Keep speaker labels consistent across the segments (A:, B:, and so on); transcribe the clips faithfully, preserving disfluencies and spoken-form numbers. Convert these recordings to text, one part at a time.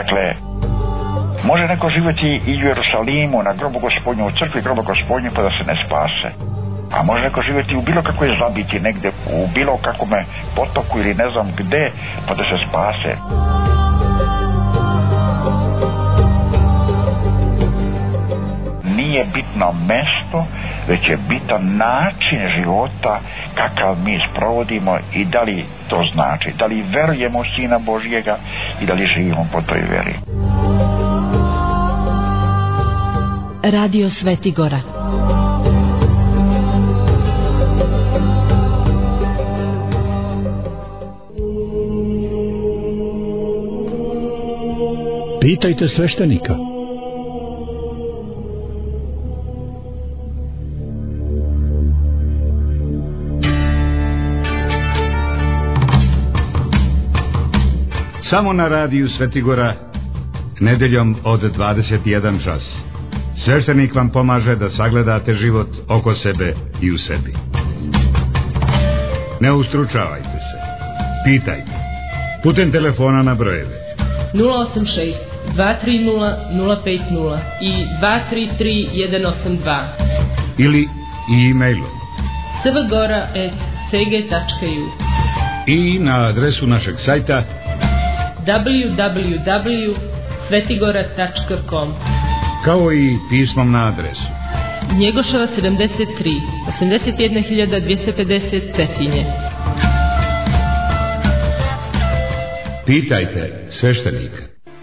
A: Dakle, može neko živjeti i u Jerusalimu, na grobu Gospodnju, u crkvi grobu Gospodnju, pa da se ne spase. A može neko živjeti u bilo kakvoj zabiti negdje, u bilo kakvome potoku ili ne znam gde, pa da se spase. Nije bitno mesto, već je bitan način života kakav mi sprovodimo i da li to znači, da li verujemo u Sina Božjega i da li živimo po toj veri.
B: Radio Sveti Gora.
C: Pitajte sveštenika. Samo na radiju Svetigora, nedeljom od dvadeset jedan čas. Sveštenik vam pomaže da sagledate život oko sebe i u sebi. Ne ustručavajte se. Pitajte. Putem telefona na brojeve
D: nula osam šest dva tri nula nula pet nula i dva tri tri jedan osam dva
C: ili e-mailom
D: svgora at c g tačka u
C: i na adresu našeg sajta
D: w w w tačka svetigora tačka com,
C: kao i pismom na adresu
D: Njegoševa sedamdeset tri, osamdeset jedna hiljada dvjesto pedeset Cetinje.
C: Pitajte sveštenika.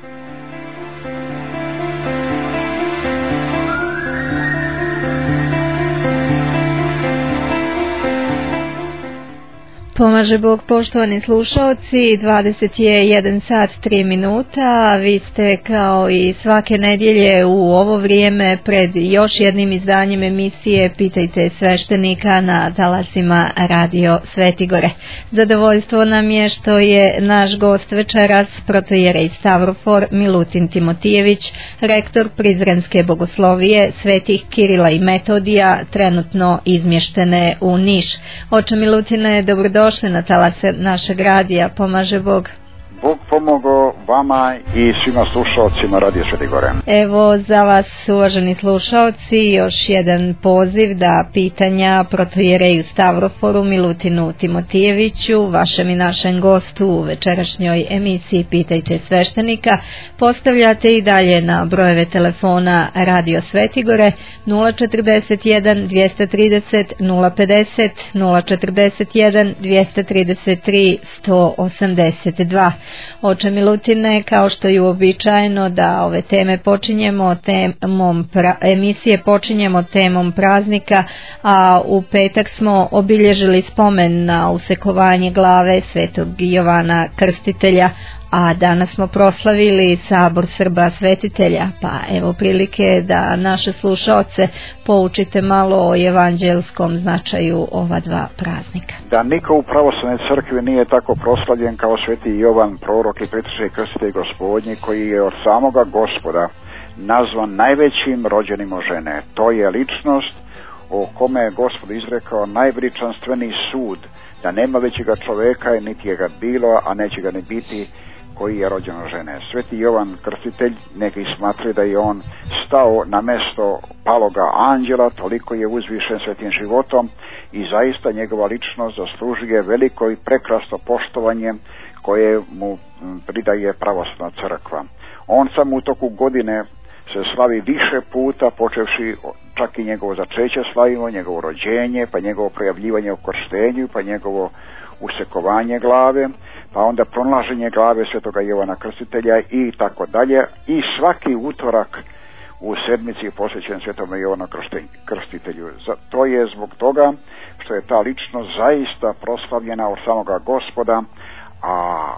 E: Pomaže Bog, poštovani slušalci, dvadeset je jedan sat tri minuta, vi ste kao i svake nedjelje u ovo vrijeme pred još jednim izdanjem emisije Pitajte sveštenika na talasima Radio Svetigore. Zadovoljstvo nam je što je naš gost večeras protojerej Stavrofor Milutin Timotijević, rektor Prizrenske bogoslovije Svetih Kirila i Metodija, trenutno izmještene u Niš. Oče Milutine, dobrodošli. Došli na talase našeg radija, pomaže Bog.
A: Bog pomogao vama i svima slušalcima Radio Sveti Gore.
E: Evo za vas, uvaženi slušalci, još jedan poziv da pitanja protojereju Stavroforu Milutinu Timotijeviću, vašem i našem gostu u večerašnjoj emisiji Pitajte sveštenika, postavljate i dalje na brojeve telefona Radio Svetigore nula četrdeset jedan dvjesto trideset nula pedeset, nula četrdeset jedan dvjesto trideset tri sto osamdeset dva. Oče Milutine, kao što je uobičajeno da ove teme počinjemo temom pra, emisije počinjemo temom praznika, a u petak smo obilježili spomen na usekovanje glave Svetog Jovana Krstitelja, a danas smo proslavili Sabor Srba Svetitelja, pa evo prilike da naše slušaoce poučite malo o evanđelskom značaju ova dva praznika.
A: Da niko u pravoslavnoj crkvi nije tako proslavljen kao Sveti Jovan, prorok i pretrčaj Krstitelj Gospodnji, koji je od samoga Gospoda nazvan najvećim rođenim od žene. To je ličnost o kome je Gospod izrekao najveličanstveniji sud, da nema većega čoveka niti je ga bilo, a neće ga ni biti, koji je rođen od žene. Sveti Jovan Krstitelj, neki smatraju da je on stao na mesto paloga anđela, toliko je uzvišen svetim životom i zaista njegova ličnost zaslužuje veliko i prekrasno poštovanje koje mu pridaje pravoslavna crkva. On sam u toku godine se slavi više puta, počevši čak i njegovo začeće slavimo, njegovo rođenje, pa njegovo projavljivanje u krštenju, pa njegovo usekovanje glave, pa onda pronalaženje glave Svetoga Jovana Krstitelja i tako dalje. I svaki utorak u sedmici je posvećen Svetom Jovanu Krstitelju. To je zbog toga što je ta ličnost zaista proslavljena od samoga Gospoda, a,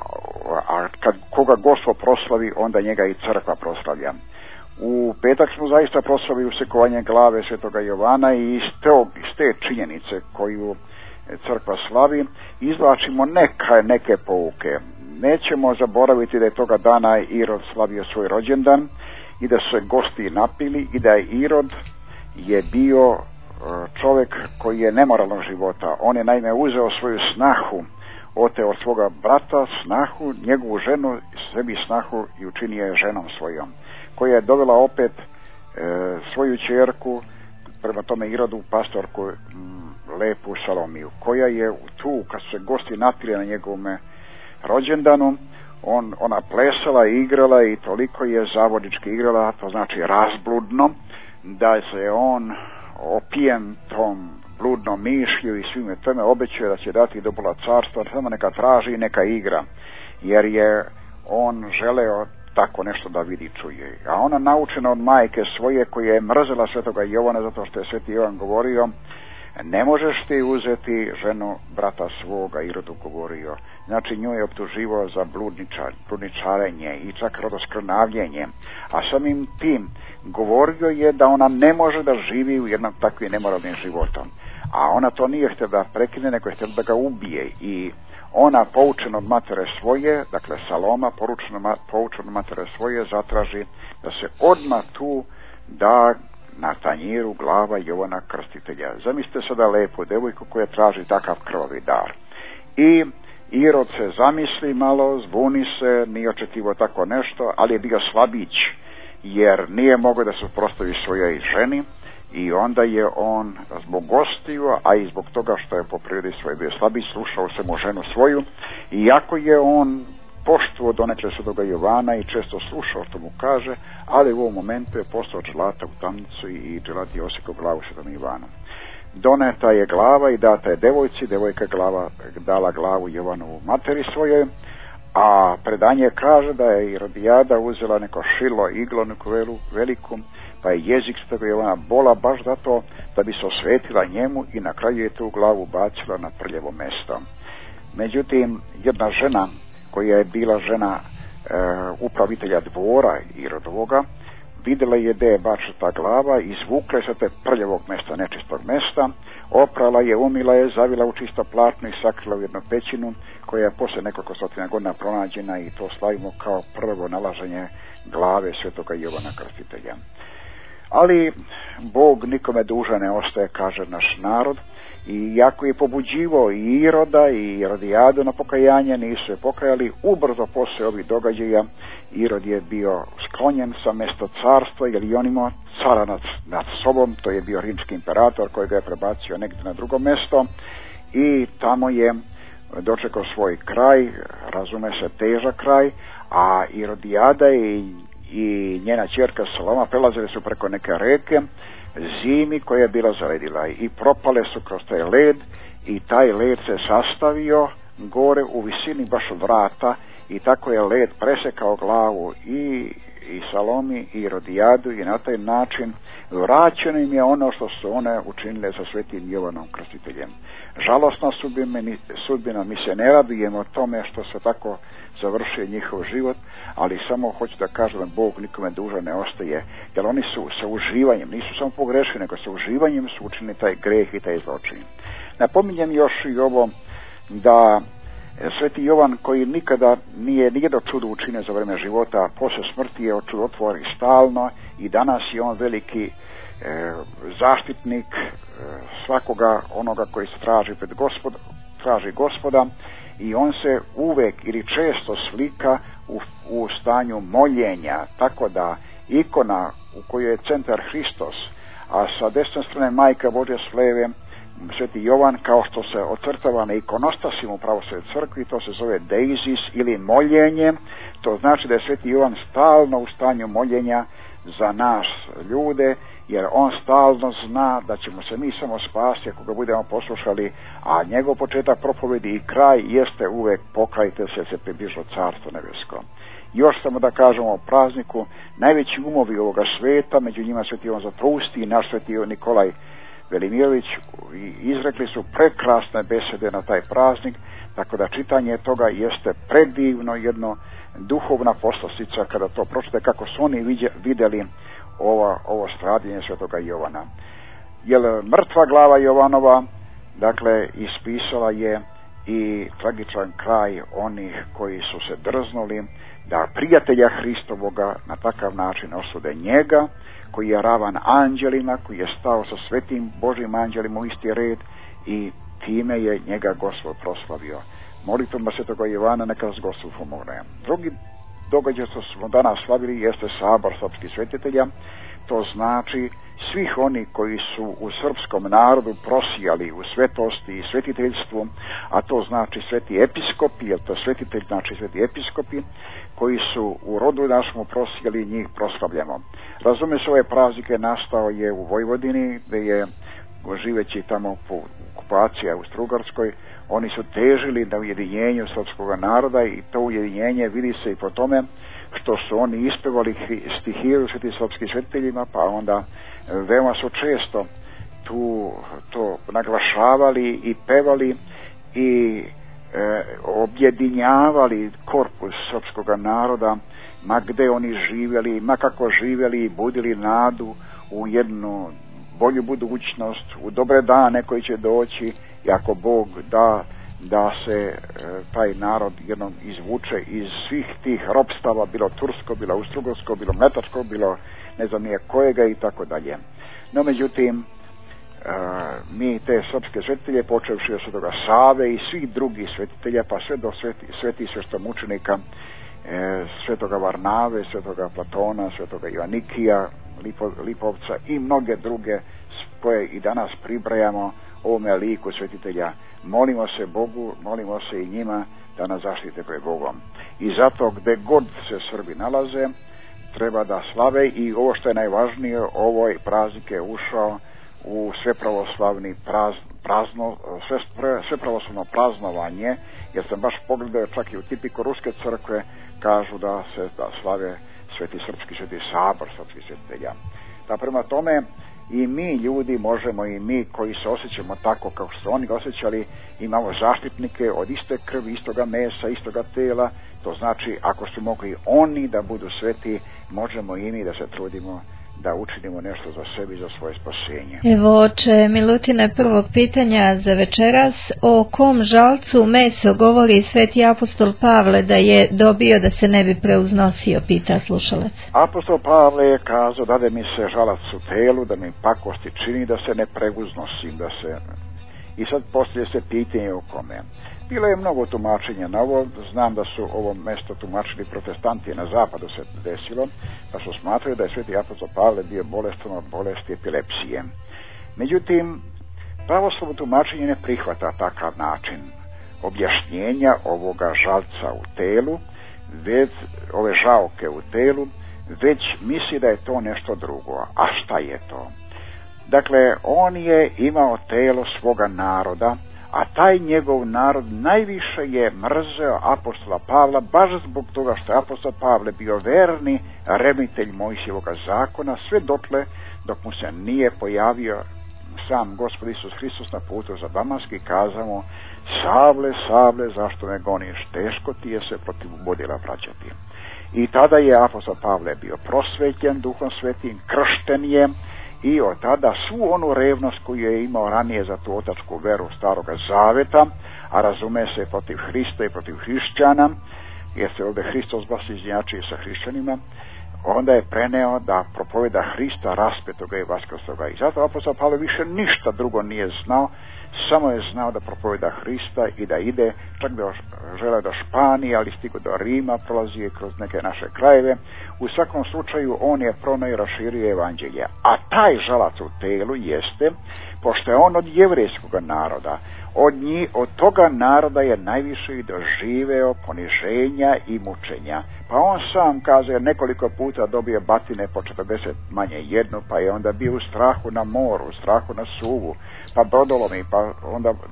A: a kad koga Gospod proslavi, onda njega i crkva proslavlja. U petak smo zaista proslavili usekovanje glave Svetoga Jovana i iz, tog, iz te činjenice koju crkva slavi izvlačimo neka, neke pouke. Nećemo zaboraviti da je toga dana Irod slavio svoj rođendan i da su se gosti napili i da je Irod je bio čovjek koji je nemoralnog života. On je naime uzeo svoju snahu oteo od svoga brata snahu, njegovu ženu, sebi snahu i učinio je ženom svojom, koja je dovela opet e, svoju ćerku, prema tome Irodu, pastorku, m, lepu Salomiju, koja je tu, kad su se gosti napili na njegovome rođendanu, on, ona plesala i igrala i toliko je zavodički igrala, to znači razbludno, da se je on opijen tom bludnom mišlju i svime tome obećao da će dati do pola carstva, samo neka traži i neka igra, jer je on želeo tako nešto da vidi, čuje. A ona naučena od majke svoje, koja je mrzela svetoga Jovana, zato što je sveti Jovan govorio, ne možeš ti uzeti ženu brata svoga, Irodu govorio. Znači nju je optuživao za bludničar, bludničarenje i čak rodoskrnavljenje. A samim tim govorio je da ona ne može da živi u jednom takvim nemoralnim životom. A ona to nije htjela da prekine, nego je htjela da ga ubije. I ona, poučena od matere svoje, dakle Saloma, poučena od matere svoje, zatraži da se odmah tu da na tanjiru glava Jovana Krstitelja. Zamislite sada lepu devojku koja traži takav krvavi dar. I Irod se zamisli malo, zbuni se, nije očekivao tako nešto, ali je bio slabić, jer nije mogao da se suprotstavi svojoj ženi, i onda je on zbog gostiju, a i zbog toga što je po prirodi svoje bio slabić, slušao se mu ženu svoju, iako je on poštuo donekle svetoga Jovana i često slušao što mu kaže, ali u ovom momentu je postao dželata u tamnicu i dželat je osjekao glavu svetom Jovanu. Doneta je glava i data je devojci, devojka glava, dala glavu Jovanovu materi svojoj, a predanje kaže da je Irodijada uzela neko šilo, iglo, neku veliku, pa je jezik svetoga Jovana bola baš zato da bi se osvetila njemu i na kraju je tu glavu bacila na prljevo mesto. Međutim, jedna žena koja je bila žena e, upravitelja dvora Irodovoga, vidjela je da je bačena glava, izvukla je sa te prljavog mesta, nečistog mesta, oprala je, umila je, zavila u čisto platno i sakrila u jednu pećinu, koja je poslije nekoliko stotina godina pronađena, i to slavimo kao prvo nalaženje glave svetoga Jovana Krstitelja. Ali Bog nikome dužan ne ostaje, kaže naš narod, i jako je pobuđivao i Iroda i Irodijadu na pokajanje, nisu je pokajali. Ubrzo poslije ovih događaja Irod je bio sklonjen sa mjesto carstva, jer i on imao cara nad, nad sobom, to je bio rimski imperator koji ga je prebacio negdje na drugo mjesto, i tamo je dočekao svoj kraj, razume se težak kraj, a Irodijada i, i njena ćerka Saloma prelazili su preko neke reke zimi koja je bila zaledila i propale su kroz taj led, i taj led se sastavio gore u visini baš od vrata, i tako je led presekao glavu i, i Salomi i Irodijadu, i na taj način vraćeno im je ono što su one učinile sa svetim Jovanom Krstiteljem. Žalosna sudbina, sudbina mi se ne radujemo o tome što se tako završio njihov život, ali samo hoću da kažem da Bog nikome dužan ne ostaje, jer oni su sa uživanjem, nisu samo pogrešili, nego sa uživanjem su učinili taj greh i taj zločin. Napominjem još i ovo, da sveti Jovan, koji nikada nije nijedno čudo učinio za vrijeme života, poslije smrti je čudotvor i stalno, i danas je on veliki e, zaštitnik e, svakoga onoga koji se traži pred gospod, traži gospoda, i on se uvek ili često slika u, u stanju moljenja, tako da ikona u kojoj je centar Hristos, a sa desne strane Majka Božja s leve sveti Jovan, kao što se ocrtava na ikonostasim u pravoslavnoj crkvi, to se zove deizis ili moljenje. To znači da je sveti Jovan stalno u stanju moljenja za nas ljude, jer on stalno zna da ćemo se mi samo spasti ako ga budemo poslušali, a njegov početak propovedi i kraj jeste uvek pokajte se, se približilo carstvo nebesko. Još samo da kažemo o prazniku, najveći umovi ovoga sveta, među njima sveti Jovan Zlatousti i naš sveti Nikolaj Velimirović, izrekli su prekrasne besede na taj praznik, tako da čitanje toga jeste predivno, jedno duhovna poslastica kada to pročite, kako su oni vidjeli ovo, ovo stradanje svetoga Jovana. Jer mrtva glava Jovanova, dakle, ispisala je i tragičan kraj onih koji su se drznuli da prijatelja Hristovoga na takav način osude njega, koji je ravan anđelima, koji je stao sa svetim Božim anđelima u isti red, i time je njega Gospod proslavio. Molitvama svetoga Ivana neka nas Gospod pomogne. Drugi događaj što smo danas slavili jeste sabor srpskih svetitelja. To znači svih oni koji su u srpskom narodu prosijali u svetosti i svetiteljstvu, a to znači sveti episkopi, jer to svetitelj znači sveti episkopi, koji su u rodu našemu prosijali i njih proslavljamo. Razume se, ove praznike nastao je u Vojvodini, gdje je živeći tamo po okupaciji Austro-Ugarskoj, oni su težili na ujedinjenju srpskog naroda i to ujedinjenje vidi se i po tome što su oni ispevali stihiju svetim srpskim svetiteljima, pa onda veoma su često tu to naglašavali i pevali i e, objedinjavali korpus srpskog naroda, ma gde oni živjeli, ma kako živjeli i budili nadu u jednu bolju budućnost, u dobre dane koji će doći i ako Bog da da se e, taj narod jednom izvuče iz svih tih ropstava, bilo tursko, bilo austrougarsko, bilo mletačko, bilo ne znam nije kojega i tako dalje. No međutim, e, mi te srpske svetitelje, počevši od svetoga Save i svih drugih svetitelja, pa sve do sveti, sveti sveštomučenika, e, svetoga Varnave, svetoga Platona, svetoga Ivanikija, Lipo, Lipovca i mnoge druge koje i danas pribrajamo ovome liku svetitelja. Molimo se Bogu, molimo se i njima da nas zaštite pred Bogom. I zato gde god se Srbi nalaze, treba da slave i ovo što je najvažnije, ovoj praznik je ušao u svepravoslavni praz, prazno, sve, sve pravoslavno praznovanje, jer sam baš pogledao čak i u tipiku Ruske crkve kažu da se da slave sveti srpski, sveti sabor srpskih svetitelja. Da prema tome i mi ljudi možemo, i mi koji se osjećamo tako kao što oni osjećali, imamo zaštitnike od iste krvi, istoga mesa, istoga tela. To znači ako su mogli oni da budu sveti, možemo i mi da se trudimo da učinimo nešto za sebi, za svoje spasenje.
E: Evo, oče Milutine, prvog pitanja za večeras: o kom žalcu meso govori sveti apostol Pavle da je dobio da se ne bi preuznosio, pita slušalac.
A: Apostol Pavle je kazao: dade mi se žalac u telu, da mi pakosti čini, da se ne preuznosim, da se... I sad poslije se pitanje o kome. Bilo je mnogo tumačenja na ovo, znam da su ovo mesto tumačili protestanti, na zapadu se desilo, pa su smatrali da je sveti apostol Pavle bio bolestan od bolesti epilepsije. Međutim, pravoslavno tumačenje ne prihvata takav način objašnjenja ovoga žalca u telu, već ove žaoke u telu, već misli da je to nešto drugo. A šta je to? Dakle, on je imao telo svoga naroda, a taj njegov narod najviše je mrzeo apostola Pavla, baš zbog toga što je apostol Pavle bio verni remitelj Mojsijevoga zakona, sve dotle dok mu se nije pojavio sam Gospod Isus Hristos na putu za Damask i kazao mu: Savle, Savle, zašto me goniš? Teško ti je se protiv bodila vraćati. I tada je apostol Pavle bio prosvećen Duhom Svetim, kršten je, i od tada svu onu revnost koju je imao ranije za tu otačku veru Staroga Zaveta, a razume se protiv Hrista i protiv hrišćana, jer se ovdje Hristos baš izjednačio sa hrišćanima, onda je preneo da propoveda Hrista raspetoga i vaskrsoga. I zato apostol Pavle više ništa drugo nije znao, samo je znao da propoveda Hrista i da ide, čak da žele do Španije, ali stigo do Rima, prolazi je kroz neke naše krajeve. U svakom slučaju on je pronao i raširio evanđelje. A taj žalac u telu jeste, pošto je on od jevrejskog naroda, od, njih, od toga naroda je najviše i doživeo poniženja i mučenja. Pa on sam kaže nekoliko puta dobio batine po četrdeset manje jednu, pa je onda bio u strahu na moru, u strahu na suvu, pa brodolomi, pa onda e,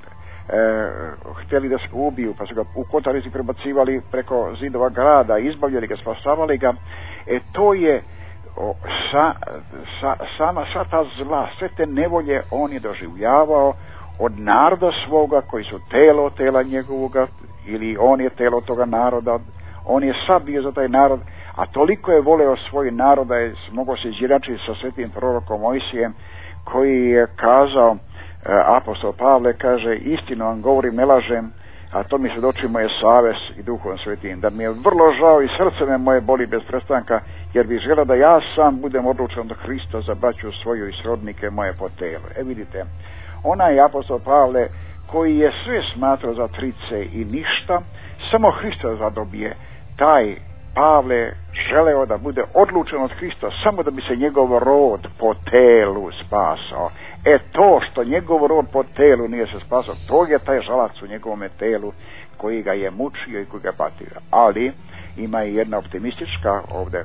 A: htjeli da se ubiju, pa su ga u kotarici prebacivali preko zidova grada, izbavljali ga, spasavali ga. E to je o, sa, sa, sama sva ta zla, sve te nevolje on je doživljavao od naroda svoga koji su telo tela njegovoga, ili on je telo toga naroda, on je sad bio za taj narod, a toliko je voleo svoj narod da je mogao se izjednačiti sa svetim prorokom Mojsijem, koji je kazao, apostol Pavle kaže: istinu vam govorim, ne lažem, a to mi se doči moje savest i Duhom Svetim, da mi je vrlo žao i srce me moje boli bez prestanka, jer bih želeo da ja sam budem odlučan do Hrista za braću svoju i srodnike moje po telu. E vidite, onaj apostol Pavle koji je sve smatrao za trice i ništa, samo Hrista zadobije. Taj Pavle želeo da bude odlučen od Hrista samo da bi se njegov rod po telu spasao. E to što njegov rod po telu nije se spasao, to je taj žalac u njegovome telu koji ga je mučio i koji ga patio. Ali ima i jedna optimistička ovdje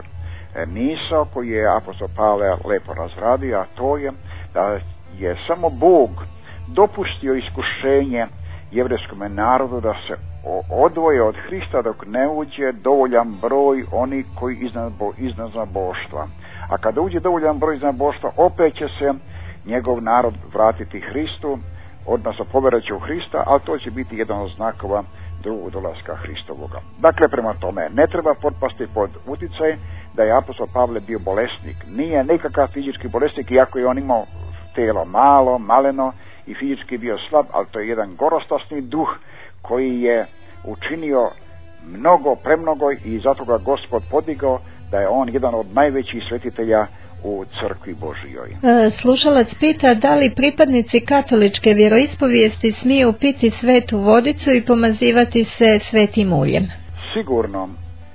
A: misao koju je apostol Pavle lepo razradio, a to je da je samo Bog dopustio iskušenje jevrejskom narodu da se odvoje od Hrista dok ne uđe dovoljan broj onih koji iznad, iznad boštva. A kada uđe dovoljan broj iznad boštva, opet će se njegov narod vratiti Hristu, odnosno povjerovati u Hrista, ali to će biti jedan od znakova drugog dolaska Hristovoga. Dakle, prema tome, ne treba potpasti pod utjecaj da je apostol Pavle bio bolesnik. Nije nekakav fizički bolesnik, iako je on imao telo malo, maleno i fizički bio slab, ali to je jedan gorostasni duh koji je učinio mnogo, premnogo i zato ga Gospod podigao da je on jedan od najvećih svetitelja u crkvi Božijoj.
E: Slušalac pita da li pripadnici katoličke vjeroispovijesti smiju piti svetu vodicu i pomazivati se svetim uljem.
A: Sigurno,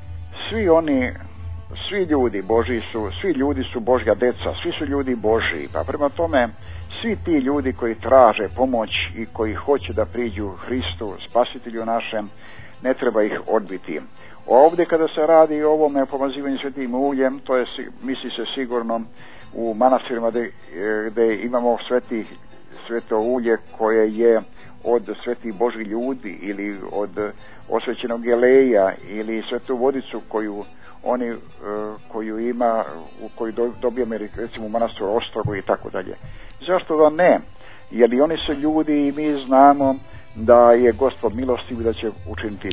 A: svi oni, svi ljudi Božji su, svi ljudi su Božja deca, svi su ljudi Božji, pa prema tome svi ti ljudi koji traže pomoć i koji hoće da priđu Hristu, spasitelju našem, ne treba ih odbiti. Ovdje kada se radi o ovome pomazivanju svetim uljem, to je, misli se sigurno u manastirima gdje, gdje imamo sveti, sveto ulje koje je od svetih Božih ljudi ili od osvećenog jeleja ili svetu vodicu koju oni koju ima, koju dobijemo recimo u manastiru Ostrogu i tako dalje. Zašto da ne? Jer i oni su ljudi i mi znamo da je Gospod milostiv i da će učiniti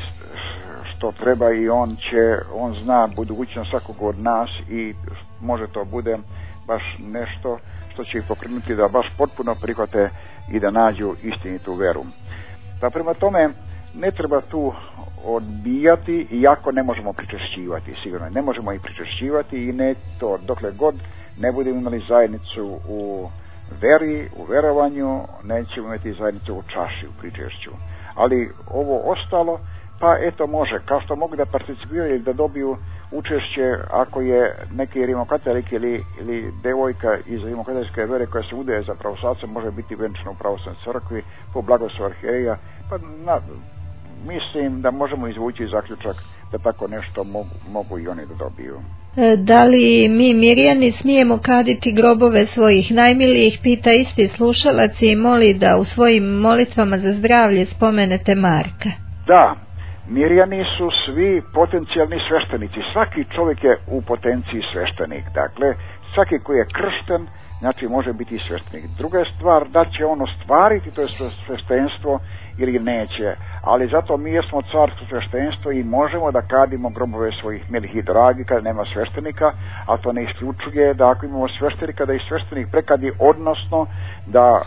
A: što treba i on će, on zna budućnost svakog od nas i može to bude baš nešto što će ih pokrenuti da baš potpuno prihvate i da nađu istinitu veru. Pa prema tome ne treba tu odbijati, iako ne možemo pričešćivati, sigurno ne možemo i pričešćivati i ne to dokle god ne budemo imali zajednicu u veri, u verovanju, nećemo imati zajednicu u čaši, u pričešću. Ali ovo ostalo, pa eto može, kao što mogu da participiraju ili da dobiju učešće ako je neki rimokatolik ili, ili devojka iz rimokatolske vere koja se udaje za pravoslavce, može biti venčana u pravoslavnoj crkvi po blagoslovu arhijereja, pa na, mislim da možemo izvući zaključak da tako nešto mogu, mogu i oni da dobiju.
E: Da li mi Mirjani smijemo kaditi grobove svojih najmilijih, pita isti slušalac i moli da u svojim molitvama za zdravlje spomenete Marka.
A: Da, Mirjani su svi potencijalni sveštenici. Svaki čovjek je u potenciji sveštenik. Dakle, svaki koji je kršten, znači može biti sveštenik. Druga je stvar da će on ostvariti to je sveštenstvo ili neće. Ali zato mi jesmo carstvo sveštenstvo i možemo da kadimo grobove svojih milih i dragih kada nema sveštenika, a to ne isključuje da ako imamo sveštenika da i sveštenik prekadi, odnosno da e,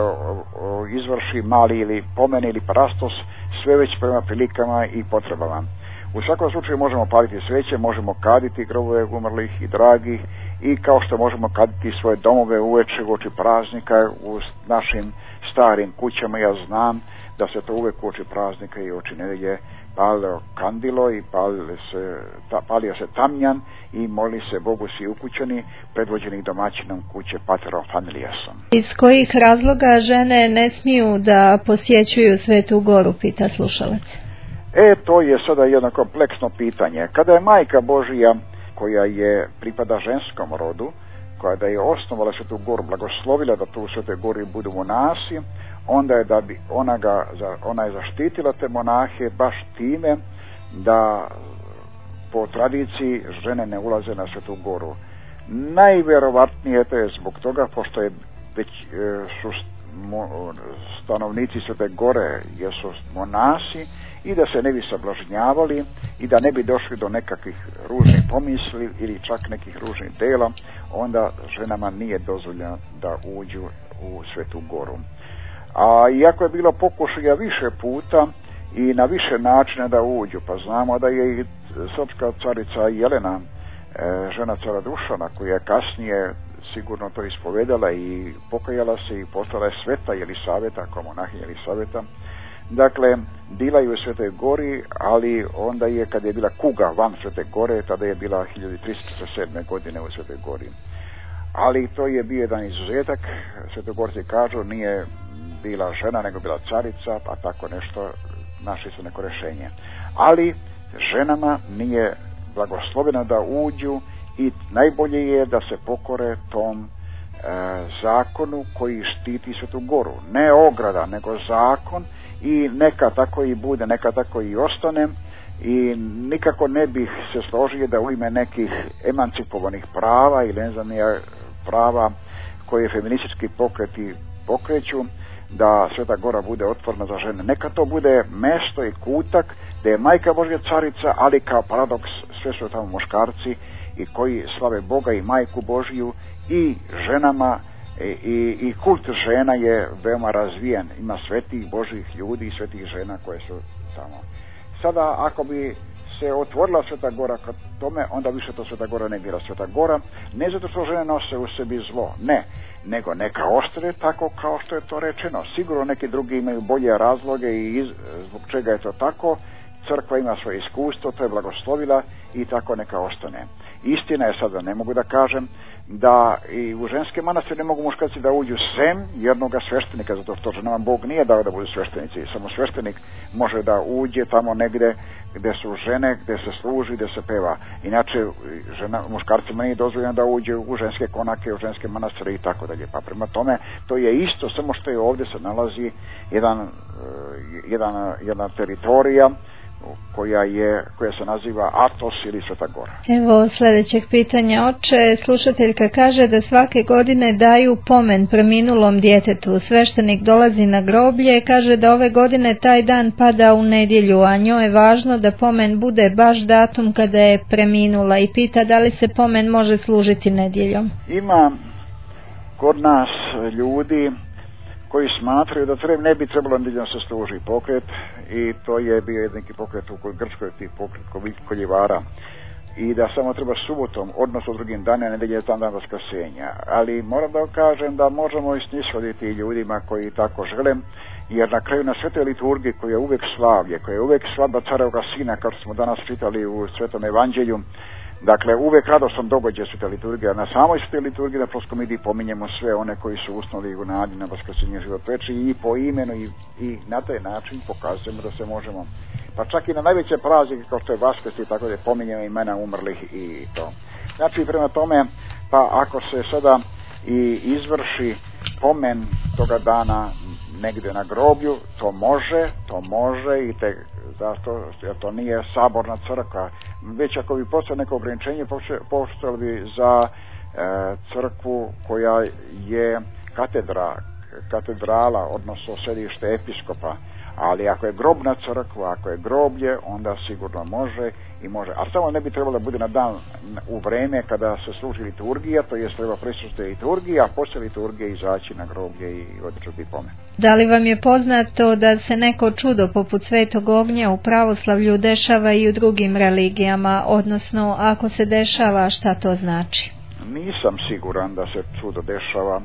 A: izvrši mali ili pomene ili parastos, sve već prema prilikama i potrebama. U svakom slučaju možemo paliti sveće, možemo kaditi grobove umrlih i dragih i kao što možemo kaditi svoje domove uveče uoči praznika u našim starim kućama. Ja znam da se to uvek uoči praznika i uoči nedelje palio kandilo i palio se, ta, palio se tamjan i moli se Bogu svi ukućani predvođeni domaćinom kuće Paterom Familijasom.
E: Iz kojih razloga žene ne smiju da posjećuju Svetu Goru, pita slušalac?
A: E, to je sada jedno kompleksno pitanje. Kada je Majka Božija, koja je pripada ženskom rodu, koja da je osnovala Svetu Goru, blagoslovila da tu u Svetoj Gori budu monasi, onda je da bi ona ga, ona je zaštitila te monahe baš time da po tradiciji žene ne ulaze na Svetu Goru. Najvjerovatnije to je zbog toga, pošto je već su stanovnici Svete Gore jesu monasi i da se ne bi sablažnjavali i da ne bi došli do nekakvih ružnih pomisli ili čak nekih ružnih dela, onda ženama nije dozvoljeno da uđu u Svetu Goru. A iako je bilo pokušaja više puta i na više načina da uđu, pa znamo da je i srpska carica Jelena, žena cara Dušana, koja je kasnije sigurno to ispovedala i pokajala se i postala je sveta Jelisaveta, kao monahinja Jelisaveta. Dakle, bila je u Svetoj Gori, ali onda je, kad je bila kuga van Svete Gore, tada je bila hiljadu tristo četrdeset sedme. godine u Svetoj Gori. Ali to je bio jedan izuzetak, Svetogorci kažu, nije bila žena, nego bila carica, pa tako nešto, našli su neko rješenje. Ali ženama nije blagosloveno da uđu i najbolje je da se pokore tom e, zakonu koji štiti Svetu Goru. Ne ograda, nego zakon, i neka tako i bude, neka tako i ostane, i nikako ne bih se složio da u ime nekih emancipovanih prava ili ne znam ja prava koje feministički pokreti pokreću, da Sveta Gora bude otvorena za žene. Neka to bude mesto i kutak da je Majka Božja carica, ali kao paradoks sve su tamo muškarci i koji slave Boga i Majku Božju, i ženama i, i, i kult žena je veoma razvijen. Ima svetih Božjih ljudi i svetih žena koje su tamo. Sada ako bi se otvorila Sveta Gora kad tome, onda više to Sveta Gora ne bila Sveta Gora, ne zato što žene nose u sebi zlo, ne, nego neka ostane tako kao što je to rečeno. Sigurno neki drugi imaju bolje razloge i iz, zbog čega je to tako. Crkva ima svoje iskustvo, to je blagoslovila i tako neka ostane. Istina je, sada ne mogu da kažem da i u ženske manastire ne mogu muškarci da uđu sem jednoga sveštenika, zato što ženama Bog nije dao da budu sveštenici. Samo sveštenik može da uđe tamo negde gde su žene, gde se služi, gde se peva. Inače žena, muškarcima nije dozvoljeno da uđe u ženske konake, u ženske manastire i tako dalje. Pa prema tome to je isto, samo što je ovdje se nalazi jedan, jedan, jedna teritorija koja je, koja se naziva Atos ili Sveta Gora.
E: Evo sljedećeg pitanja, oče. Slušateljka kaže da svake godine daju pomen preminulom djetetu. Sveštenik dolazi na groblje, kaže da ove godine taj dan pada u nedjelju, a njoj je važno da pomen bude baš datum kada je preminula, i pita da li se pomen može služiti nedjeljom.
A: Ima kod nas ljudi koji smatraju da treba, ne bi trebalo nedjeljom se služi pokret, i to je bio neki pokret u Grčkoj, ti pokret koljevara, i da samo treba subotom, odnosno drugim danima, nedelje je tam dan vaskrsenja. Ali moram da kažem da možemo isnishoditi ljudima koji tako žele, jer na kraju na svetoj liturgiji koja je uvijek slavlje, koja je uvijek svadba carevoga sina, kao što smo danas čitali u Svetom evanđelju, dakle uvijek radostan događaj sveta liturgija. Na samoj svetoj liturgiji na proskomidiji pominjemo sve one koji su usnuli u nadi na vaskrsenje životveče i po imenu, i, i na taj način pokazujemo da se možemo, pa čak i na najveće praznike kao što je Vaskrs i tako da pominjemo imena umrlih i to. Znači prema tome, pa ako se sada i izvrši pomen toga dana negdje na groblju, to može, to može i te, zato jer to nije saborna crkva. Već ako bi postalo neko ograničenje, postalo bi za e, crkvu koja je katedra, katedrala, odnosno središte episkopa. Ali ako je grobna crkva, ako je groblje, onda sigurno može i može. A samo ne bi trebalo da bude na dan u vreme kada se služi liturgija, to je treba prisutiti liturgija, a poslije liturgije izaći na groblje i održati pomen.
E: Da li vam je poznato da se neko čudo poput Svetog ognja u pravoslavlju dešava i u drugim religijama, odnosno ako se dešava, šta to znači?
A: Nisam siguran da se čudo dešava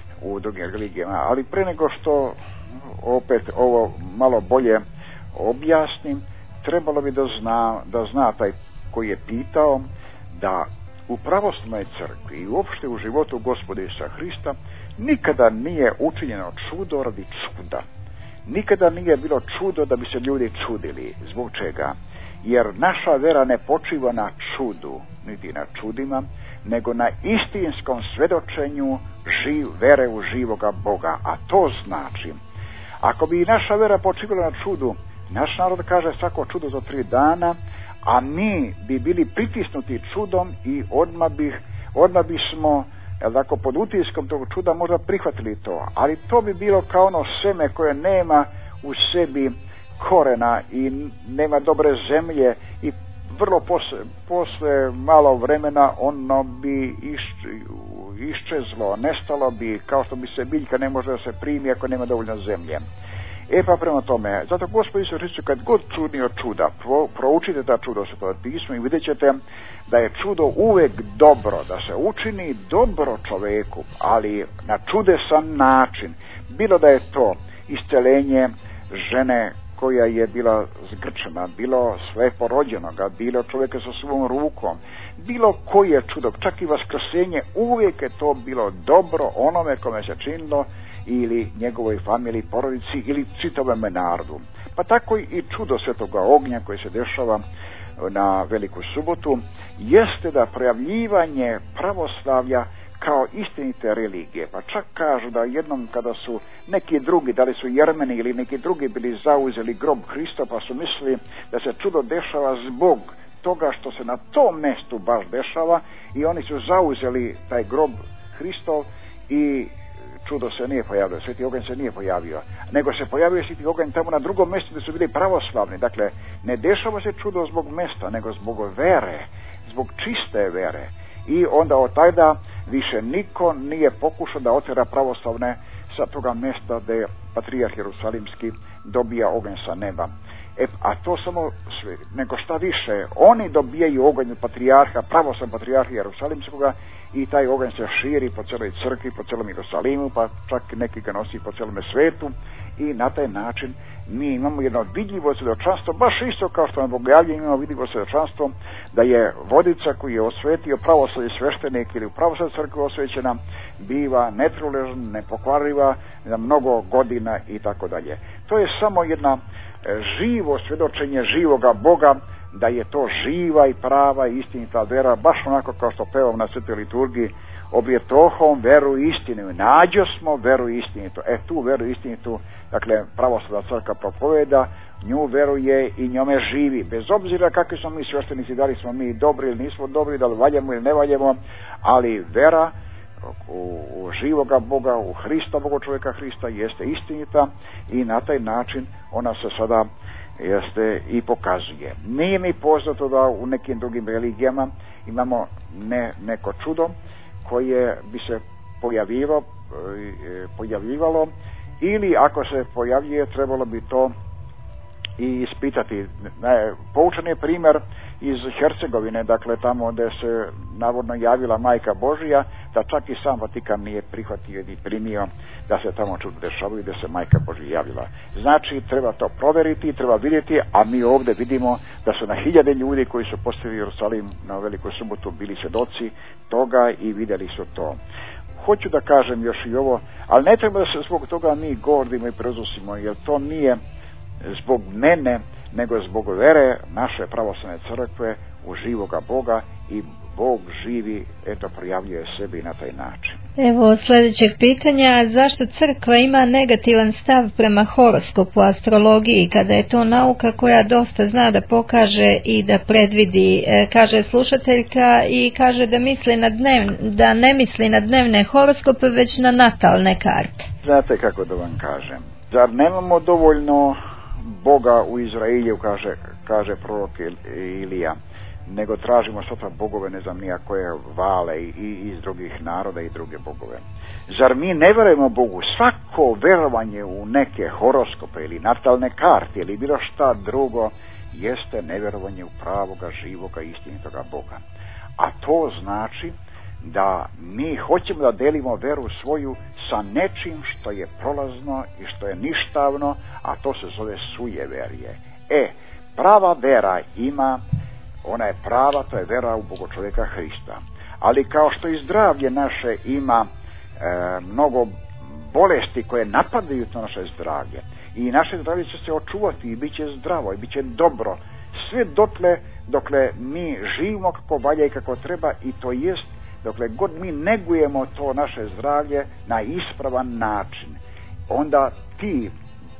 A: u drugim religijama, ali pre nego što opet ovo malo bolje objasnim, trebalo bi da zna, da zna taj koji je pitao da u pravoslavnoj crkvi i uopšte u životu Gospoda Isusa Hrista nikada nije učinjeno čudo radi čuda. Nikada nije bilo čudo da bi se ljudi čudili. Zbog čega? Jer naša vera ne počiva na čudu, niti na čudima, nego na istinskom svedočenju živ, vere u živoga Boga. A to znači, ako bi naša vera počivala na čudu, naš narod kaže svako čudo za tri dana, a mi bi bili pritisnuti čudom i odmah, bi, odmah bismo, jel tako, pod utiskom tog čuda možda prihvatili to. Ali to bi bilo kao ono seme koje nema u sebi korena i nema dobre zemlje i vrlo posle, posle malo vremena ono bi iščezlo, nestalo bi, kao što bi se biljka ne može da se primi ako nema dovoljno zemlje. E pa prema tome, zato Gospod Isus Hristos kad god čudnio čuda, pro, proučite ta čuda Svetog pisma i vidjet ćete da je čudo uvek dobro, da se učini dobro čoveku, ali na čudesan način. Bilo da je to isceljenje žene koja je bila zgrčena, bilo sleporođenoga, bilo čovjeka sa svom rukom, bilo koje čudo, čak i vaskrsenje, uvijek je to bilo dobro onome kome se činilo ili njegovoj familiji, porodici ili čitavome narodu. Pa tako i čudo Svetoga ognja koje se dešava na Veliku subotu jeste da projavljivanje pravoslavlja kao istinite religije. Pa čak kažu da jednom kada su neki drugi, da li su Jermeni ili neki drugi bili zauzeli grob Hrista, pa su mislili da se čudo dešava zbog toga što se na tom mjestu baš dešava i oni su zauzeli taj grob Hristov i čudo se nije pojavio, Sveti oganj se nije pojavio, nego se pojavio Sveti oganj tamo na drugom mjestu gdje su bili pravoslavni. Dakle, ne dešava se čudo zbog mjesta, nego zbog vere, zbog čiste vere. I onda od tada više niko nije pokušao da otjera pravoslavne sa toga mjesta gdje Patrijarh Jerusalimski dobija oganj sa neba. E, a to samo sve, nego šta više, oni dobijaju oganj od Patrijarha, pravoslavnog Patrijarha Jerusalimskoga i taj oganj se širi po cijeloj crkvi, po cijelom Jerusalimu, pa čak neki ga nosi po cijelome svetu i na taj način mi imamo jedno vidljivo svjedočanstvo, baš isto kao što na Bogojavljenju imamo vidljivo svjedočanstvo da je vodica koju je osvetio pravoslavni sveštenik ili u pravoslavnoj crkvi osvećena biva netruležna, nepokvarljiva za mnogo godina i tako dalje. To je samo jedna živo svjedočenje živoga Boga, da je to živa i prava i istinita vera, baš onako kao što pevam na svetoj liturgiji, objetohom veru i istinu, nađo smo veru i istinitu. E tu veru i istinitu, dakle pravoslavna crkva propoveda, nju veruje i njome živi, bez obzira kakvi smo mi sveštenici, da li smo mi dobri ili nismo dobri, da li valjamo ili ne valjamo, ali vera u, u živoga Boga, u Hrista, Boga čovjeka Hrista jeste istinita i na taj način ona se sada jeste i pokazuje. Nije mi poznato da u nekim drugim religijama imamo ne, neko čudo koje bi se pojavilo, pojavljivalo ili ako se pojavljuje trebalo bi to i ispitati. Poučen je primjer iz Hercegovine, dakle tamo gdje se navodno javila Majka Božija, da čak i sam Vatikan nije prihvatio i primio da se tamo čudo dešavaju, da se Majka Božija javila. Znači treba to provjeriti, treba vidjeti, a mi ovdje vidimo da su na hiljade ljudi koji su posjetili Jerusalim na Veliku subotu bili svjedoci toga i vidjeli su to. Hoću da kažem još i ovo, ali ne treba da se zbog toga mi gordimo i preuzusimo, jer to nije zbog mene, nego zbog vere naše pravoslavne crkve u živoga Boga i Bog živi, eto, projavljuje sebi na taj način.
E: Evo sljedećeg pitanja, zašto crkva ima negativan stav prema horoskopu, astrologiji, kada je to nauka koja dosta zna da pokaže i da predvidi, e, kaže slušateljka i kaže da misli na dnev, da ne misli na dnevne horoskope, već na natalne karte.
A: Znate kako da vam kažem, zar nemamo dovoljno Boga u Izraelju, kaže, kaže prorok Ilija, nego tražimo sada bogove, ne znam nija koje vale i, i iz drugih naroda i druge bogove. Zar mi ne verujemo Bogu? Svako verovanje u neke horoskope ili natalne karte ili bilo šta drugo jeste nevjerovanje u pravoga, živoga, istinitoga Boga. A to znači da mi hoćemo da delimo veru svoju sa nečim što je prolazno i što je ništavno, a to se zove sujeverje. E, prava vera ima, ona je prava, to je vera u Boga čovjeka Hrista. Ali kao što i zdravlje naše ima e, mnogo bolesti koje napadaju to naše zdravlje i naše zdravlje će se očuvati i bit će zdravo i bit će dobro sve dotle dokle mi živimo kako valja i kako treba, i to jest dokle god mi negujemo to naše zdravlje na ispravan način, onda ti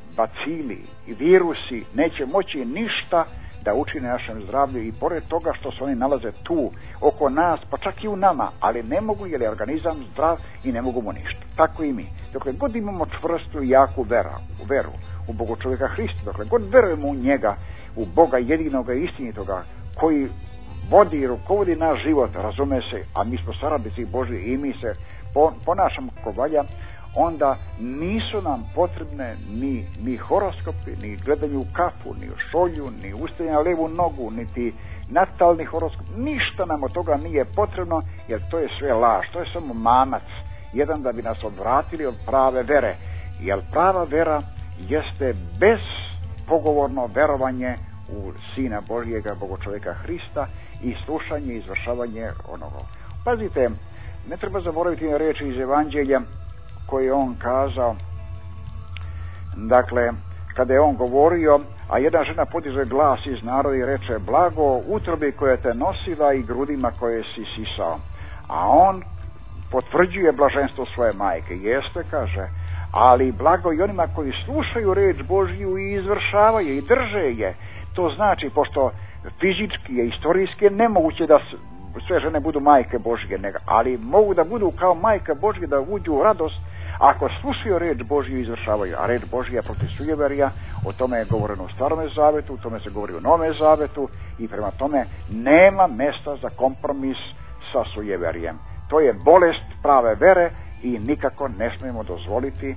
A: bacili i virusi neće moći ništa da učine našem zdravlju, i pored toga što se oni nalaze tu oko nas, pa čak i u nama, ali ne mogu, jer je organizam zdrav i ne mogu mu ništa. Tako i mi. Dokle god imamo čvrstu i jaku vera, veru u Boga čovjeka Hrista, dokle god verujemo u njega, u Boga jedinoga i istinitoga koji vodi i rukovodi naš život, razume se, a mi smo saradnici Božji i mi se ponašamo kako valja, onda nisu nam potrebne ni, ni horoskopi, ni gledanje u kafu, ni u šolju, ni ustajanje na levu nogu, niti natalni horoskop. Ništa nam od toga nije potrebno, jer to je sve laž, to je samo mamac, jedan da bi nas odvratili od prave vere. Jer prava vera jeste bezpogovorno verovanje u Sina Božjega, Bogočovjeka Hrista i slušanje i izvršavanje onoga. Pazite, ne treba zaboraviti na riječi iz Evanđelja koje je on kazao. Dakle, kada je on govorio, a jedna žena podiže glas iz naroda i reče: blago utrobi koje te nosila i grudima koje si sisao. A on potvrđuje blaženstvo svoje majke. Jeste, kaže, ali blago i onima koji slušaju reč Božju i izvršavaju i drže je. To znači, pošto fizički i istorijski je nemoguće da sve žene budu majke Božje, ali mogu da budu kao majke Božje, da uđu u radost ako slušaju reč Božju i izvršavaju. A reč Božja protiv sujeverja, o tome je govoreno u Starome zavetu, o tome se govori u Novome zavetu i prema tome nema mjesta za kompromis sa sujeverjem. To je bolest prave vere i nikako ne smijemo dozvoliti.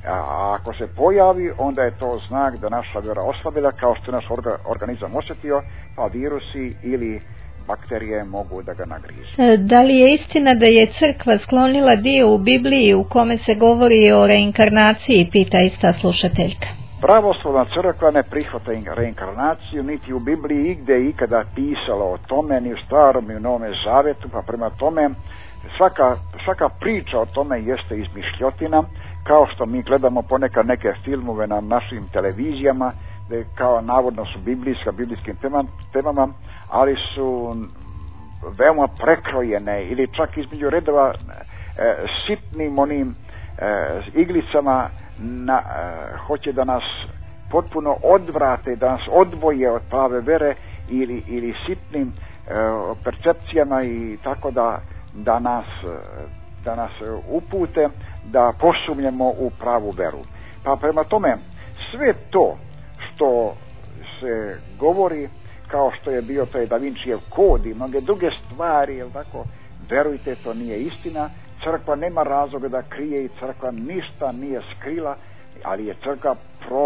A: A ako se pojavi, onda je to znak da naša vjera oslabila, kao što je naš orga, organizam osjetio, pa virusi ili bakterije mogu da ga nagrizu.
E: Da li je istina da je crkva sklonila dio u Bibliji u kome se govori o reinkarnaciji, pita ista slušateljka?
A: Pravoslavna crkva ne prihvata reinkarnaciju, niti u Bibliji igdje ikada pisalo o tome, ni u Starom ni u Novome zavetu, pa prema tome svaka, svaka priča o tome jeste izmišljotina, kao što mi gledamo ponekad neke filmove na našim televizijama, da je kao navodno su biblijska, biblijskim temama, ali su veoma prekrojene ili čak između redova e, sitnim onim e, iglicama na, e, hoće da nas potpuno odvrate, da nas odvoje od prave vere ili, ili sitnim e, percepcijama i tako da, da nas da nas upute da posumnjemo u pravu veru. Pa prema tome sve to što se govori, kao što je bio to je Da Vincijev kod i mnoge druge stvari, jel tako, verujte, to nije istina. Crkva nema razloga da krije i crkva ništa nije skrila, ali je crkva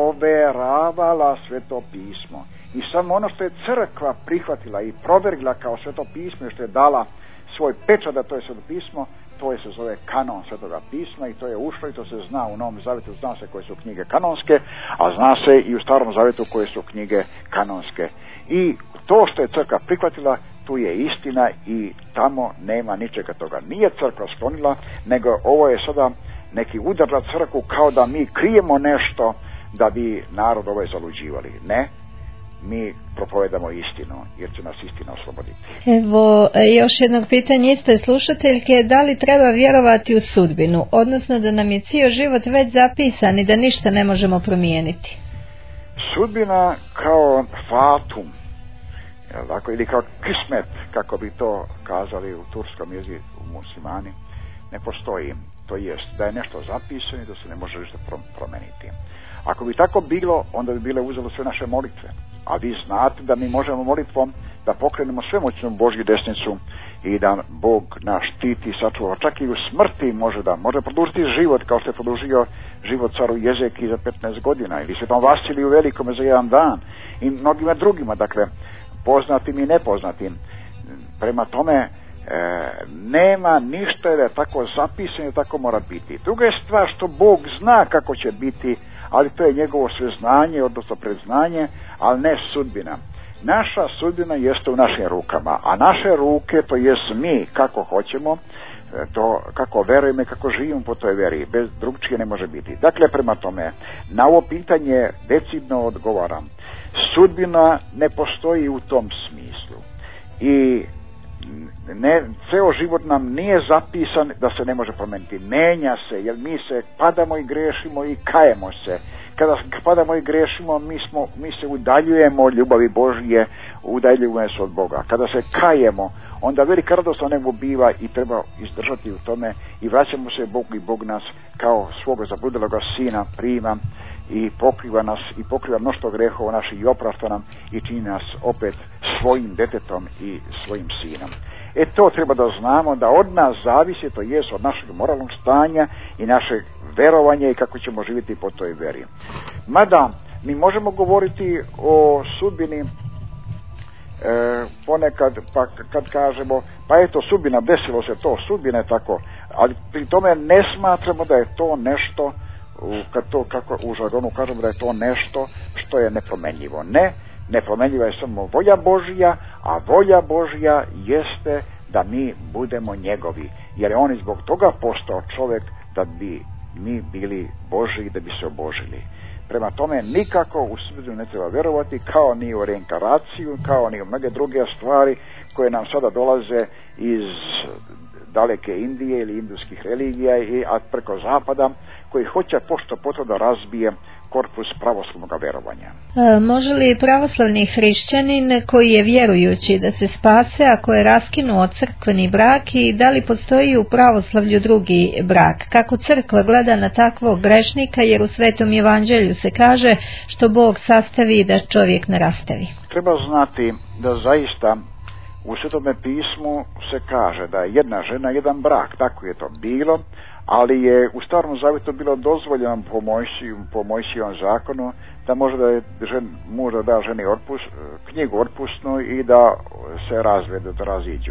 A: proveravala Sveto pismo. I samo ono što je crkva prihvatila i proverila kao Sveto pismo i što je dala svoj pečat da to je Sveto pismo, to je se zove kanon Svetoga pisma i to je ušlo i to se zna u Novom zavetu, zna se koje su knjige kanonske, a zna se i u Starom zavetu koje su knjige kanonske. I to što je crkva prihvatila, tu je istina i tamo nema ničega toga. Nije crkva sklonila, nego ovo je sada neki udar na crkvu kao da mi krijemo nešto da bi narod ovaj zaluđivali. Ne, mi propovedamo istinu, jer će nas istina osloboditi.
E: Evo, još jednog pitanja iste slušateljke, da li treba vjerovati u sudbinu, odnosno da nam je cijel život već zapisan i da ništa ne možemo promijeniti?
A: Sudbina kao fatum, tako, ili kao kismet, kako bi to kazali u turskom jeziku muslimani, ne postoji. To jest da je nešto zapisano i da se ne može ništa promeniti. Ako bi tako bilo, onda bi bile uzelo sve naše molitve. A vi znate da mi možemo molitvom da pokrenemo svemoćnu Božju desnicu i da Bog naš štiti i sačuva. Čak i u smrti može da može produžiti život, kao što je produžio život caru Jezeki za petnaest godina ili Svetom Vasiliju Velikome za jedan dan i mnogima drugima, dakle poznatim i nepoznatim. Prema tome e, nema ništa da je tako zapisano i tako mora biti. Druga je stvar što Bog zna kako će biti, ali to je njegovo sveznanje, odnosno predznanje, ali ne sudbina. Naša sudbina jeste u našim rukama, a naše ruke, to jest mi, kako hoćemo, to kako verujemo i kako živimo po toj veri, bez drugčije ne može biti. Dakle, prema tome, na ovo pitanje decidno odgovaram. Sudbina ne postoji u tom smislu. I ne, ceo život nam nije zapisan da se ne može promijeniti. Menja se, jer mi se padamo i grešimo i kajemo se. Kada padamo i grešimo, mi, smo, mi se udaljujemo od ljubavi Božje, udaljujemo se od Boga. Kada se kajemo, onda velika radost o nebu biva i treba izdržati u tome i vraćamo se Bogu i Bog nas kao svoga zabludeloga sina prima i pokriva nas i pokriva mnoštvo grehova naših i oprašta nam i čini nas opet svojim detetom i svojim sinom. E to treba da znamo, da od nas zavisi, to jest od našeg moralnog stanja i našeg verovanja i kako ćemo živjeti po toj veri. Mada mi možemo govoriti o sudbini E, ponekad pa kad kažemo pa eto sudbina, desilo se to, sudbina je tako, ali pri tome ne smatramo da je to nešto, kad to kako u žargonu kažemo da je to nešto što je nepromenljivo. Ne, nepromenljiva je samo volja Božja, a volja Božja jeste da mi budemo njegovi, jer je on i zbog toga postao čovjek da bi mi bili Božji i da bi se obožili. Prema tome nikako u sudbinu ne treba vjerovati, kao ni u reinkarnaciju, kao ni u mnoge druge stvari koje nam sada dolaze iz daleke Indije ili indijskih religija i a preko zapada, koji hoće pošto poto da razbije korpus pravoslavnog vjerovanja.
E: E, može li pravoslavni hrišćanin koji je vjerujući da se spase ako je raskinuo crkveni brak, i da li postoji u pravoslavlju drugi brak? Kako crkva gleda na takvog grešnika, jer u Svetom evanđelju se kaže što Bog sastavi da čovjek ne rastavi?
A: Treba znati da zaista u Svetome pismu se kaže da je jedna žena, jedan brak, tako je to bilo, ali je u Starom zavjetu bilo dozvoljeno po Mojsiju, po Mojsijevom zakonu da može da je žen, muž da da ženi otpust, knjigu otpusnu i da se razvedu, da raziđu.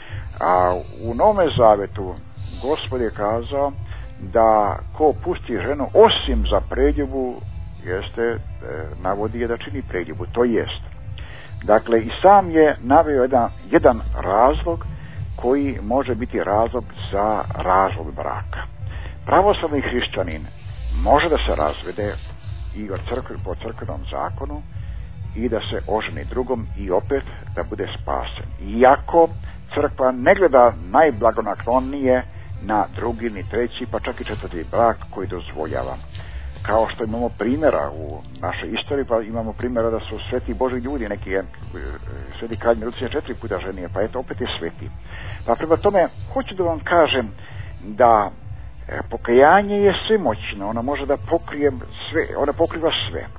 A: A u Novome zavjetu Gospod je kazao da ko pusti ženu osim za predljubu, jeste, e, navodi je da čini predljubu, to jest. Dakle, i sam je naveo jedan, jedan razlog koji može biti razlog za razvod braka. Pravoslavni hrišćanin može da se razvede i od crkve, po crkvenom zakonu i da se oženi drugom i opet da bude spasen. Iako crkva ne gleda najblagonaklonnije na drugi ni treći, pa čak i četvrti brak koji dozvoljava. Kao što imamo primjera u našoj istoriji, pa imamo primjera da su sveti Boži ljudi, neki je sveti kralj Milutin četiri puta ženio, pa eto opet je sveti. Pa prema tome, hoću da vam kažem da e, pokajanje je svemoćno, ona može da pokrije sve, ona pokriva sve. E,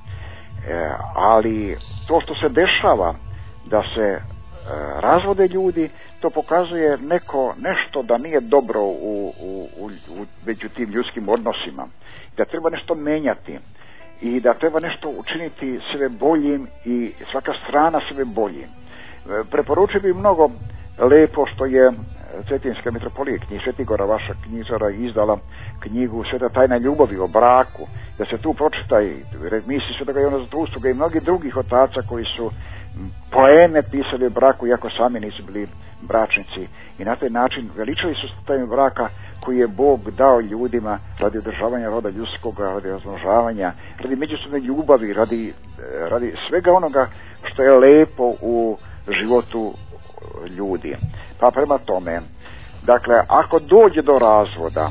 A: ali to što se dešava, da se e, razvode ljudi, to pokazuje neko, nešto da nije dobro u, u, u, u među tim ljudskim odnosima. Da treba nešto menjati i da treba nešto učiniti sebe boljim i svaka strana sebe boljim. E, preporučujem bi mnogo lepo što je Cetinska mitropolija knjiž Svetigora, vaša knjižara, izdala knjigu Sveta tajna ljubavi o braku, da se tu pročita i misli Svetoga Ivana Zlatoustoga i mnogi drugih otaca koji su poeme pisali o braku iako sami nisu bili bračnici, i na taj način veličali su tajnu braka koji je Bog dao ljudima radi održavanja roda ljudskog, radi razmnožavanja, radi međusobne ljubavi, radi, radi svega onoga što je lepo u životu ljudi. Pa prema tome, dakle, ako dođe do razvoda,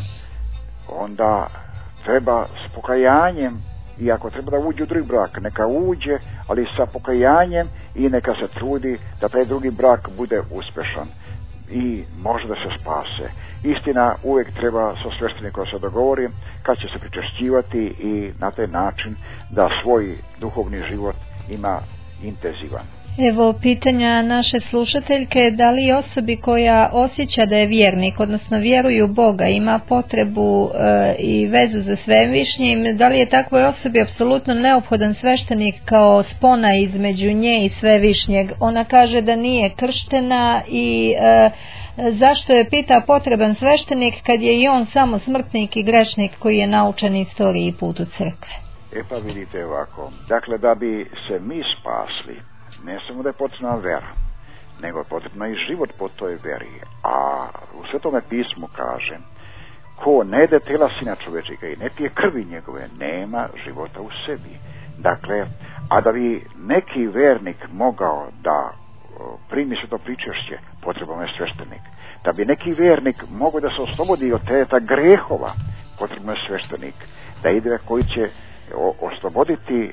A: onda treba s pokajanjem, i ako treba da uđe u drugi brak, neka uđe, ali sa pokajanjem, i neka se trudi da taj drugi brak bude uspješan i može da se spase. Istina, uvijek treba sa sveštenikom se dogovori kad će se pričešćivati i na taj način da svoj duhovni život ima intenzivan.
E: Evo pitanja naše slušateljke, da li osobi koja osjeća da je vjernik, odnosno vjeruje u Boga, ima potrebu e, i vezu za svevišnjim, da li je takvoj osobi apsolutno neophodan sveštenik kao spona između nje i svevišnjeg? Ona kaže da nije krštena i e, zašto je, pita, potreban sveštenik kad je i on samo smrtnik i grešnik koji je naučen istoriji i putu crkve?
A: E pa vidite ovako, dakle da bi se mi spasli, ne samo da je potrebna vera, nego je potrebna i život po toj veri. A u Svetome pismu kaže, ko ne jede tela Sina čovečega i ne pije krvi njegove, nema života u sebi. Dakle, a da bi neki vernik mogao da primi sveto pričešće, potreban je sveštenik. Da bi neki vernik mogao da se oslobodi od tereta grehova, potrebno je sveštenik. Da ide koji će osloboditi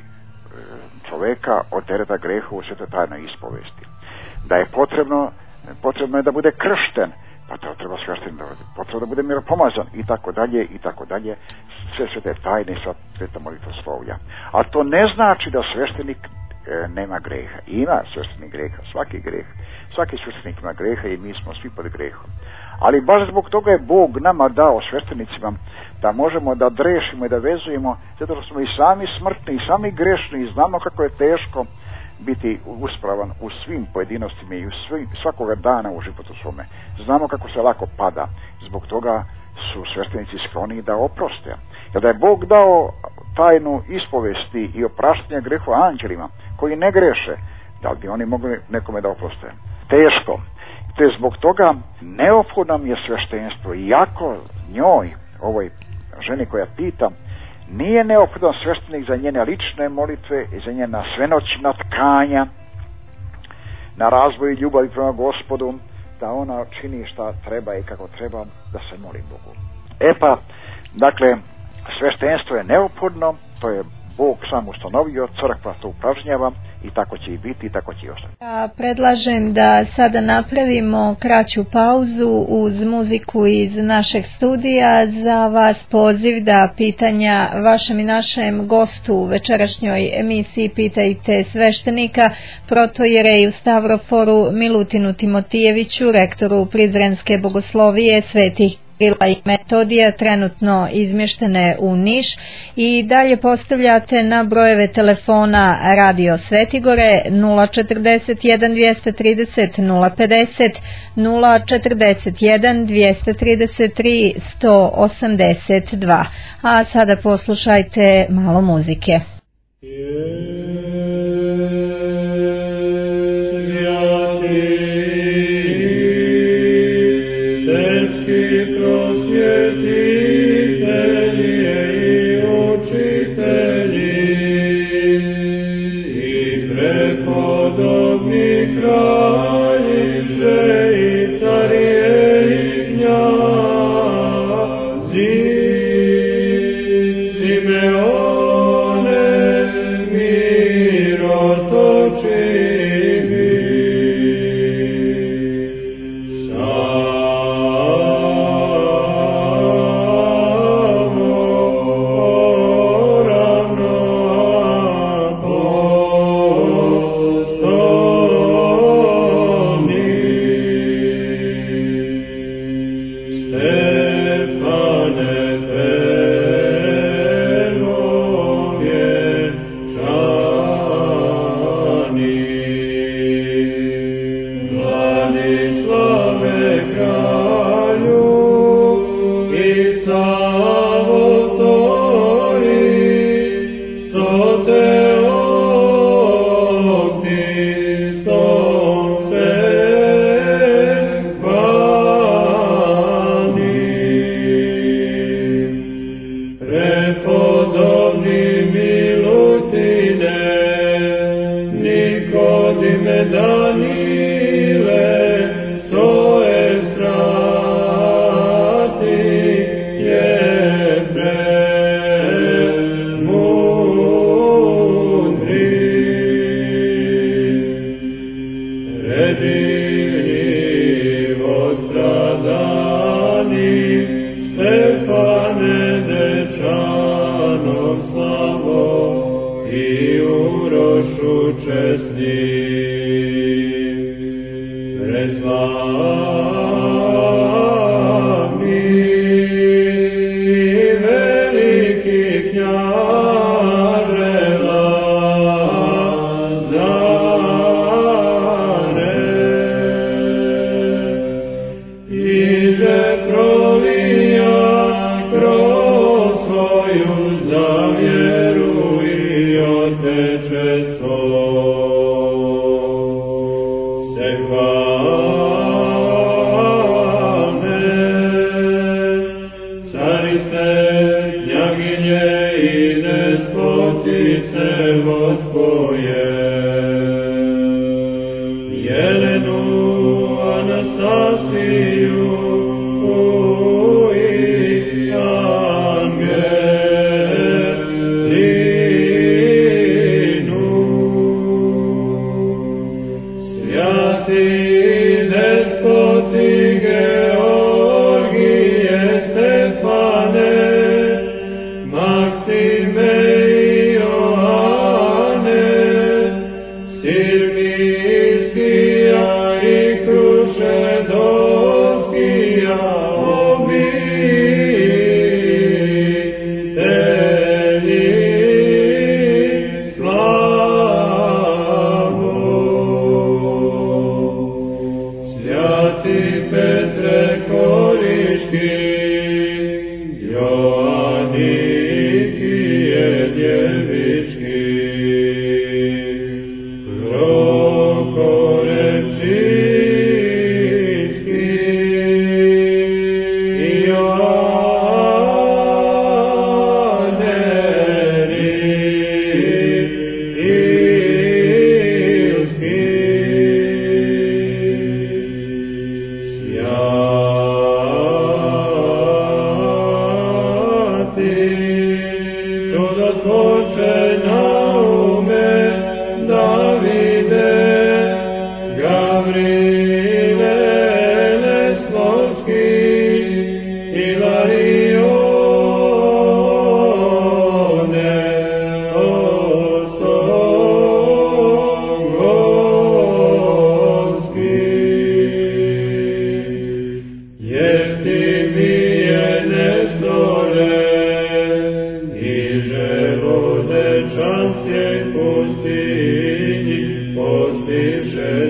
A: čovjeka od tereta greha u svetoj tajnoj ispovesti. Da je potrebno, potrebno je da bude kršten, pa to treba sveštenik da bude, potrebno da bude miropomazan i tako dalje i tako dalje, sve svete tajne, sva sveta molitvoslovlja. A to ne znači da sveštenik e, nema greha. Ima sveštenik greha, svaki greh Svaki sveštenik ima grehe i mi smo svi pod grehom. Ali baš zbog toga je Bog nama dao, sveštenicima, da možemo da drešimo i da vezujemo, zato što smo i sami smrtni i sami grešni i znamo kako je teško biti uspravan u svim pojedinostima i u svim, svakoga dana u životu svome. Znamo kako se lako pada. Zbog toga su sveštenici skloni da oproste. Jer da je Bog dao tajnu ispovesti i opraštanja grehova anđelima koji ne greše, da li bi oni mogli nekome da oproste? Teško. Te zbog toga neophodno nam je sveštenstvo, iako njoj, ovoj ženi koja pita, nije neophodan sveštenik za njene lične molitve i za njena svenoćna tkanja, na razvoj ljubavi prema Gospodu, da ona čini šta treba i kako treba da se moli Bogu. E pa, dakle, sveštenstvo je neophodno, to je Bog sam ustanovio, crkva to upražnjava i tako će i biti i tako će i ostati.
E: Ja predlažem da sada napravimo kraću pauzu uz muziku iz našeg studija. Za vas poziv da pitanja vašem i našem gostu u večerašnjoj emisiji Pitajte sveštenika, protojereju Stavroforu Milutinu Timotijeviću, rektoru Prizrenske bogoslovije Svetih Kirila i Metodija, trenutno izmještene u Niš, i dalje postavljate na brojeve telefona Radio Svetigore nula četrdeset jedan dvjesto trideset nula pedeset, nula četrdeset jedan dvjesto trideset tri sto osamdeset dva. A sada poslušajte malo muzike.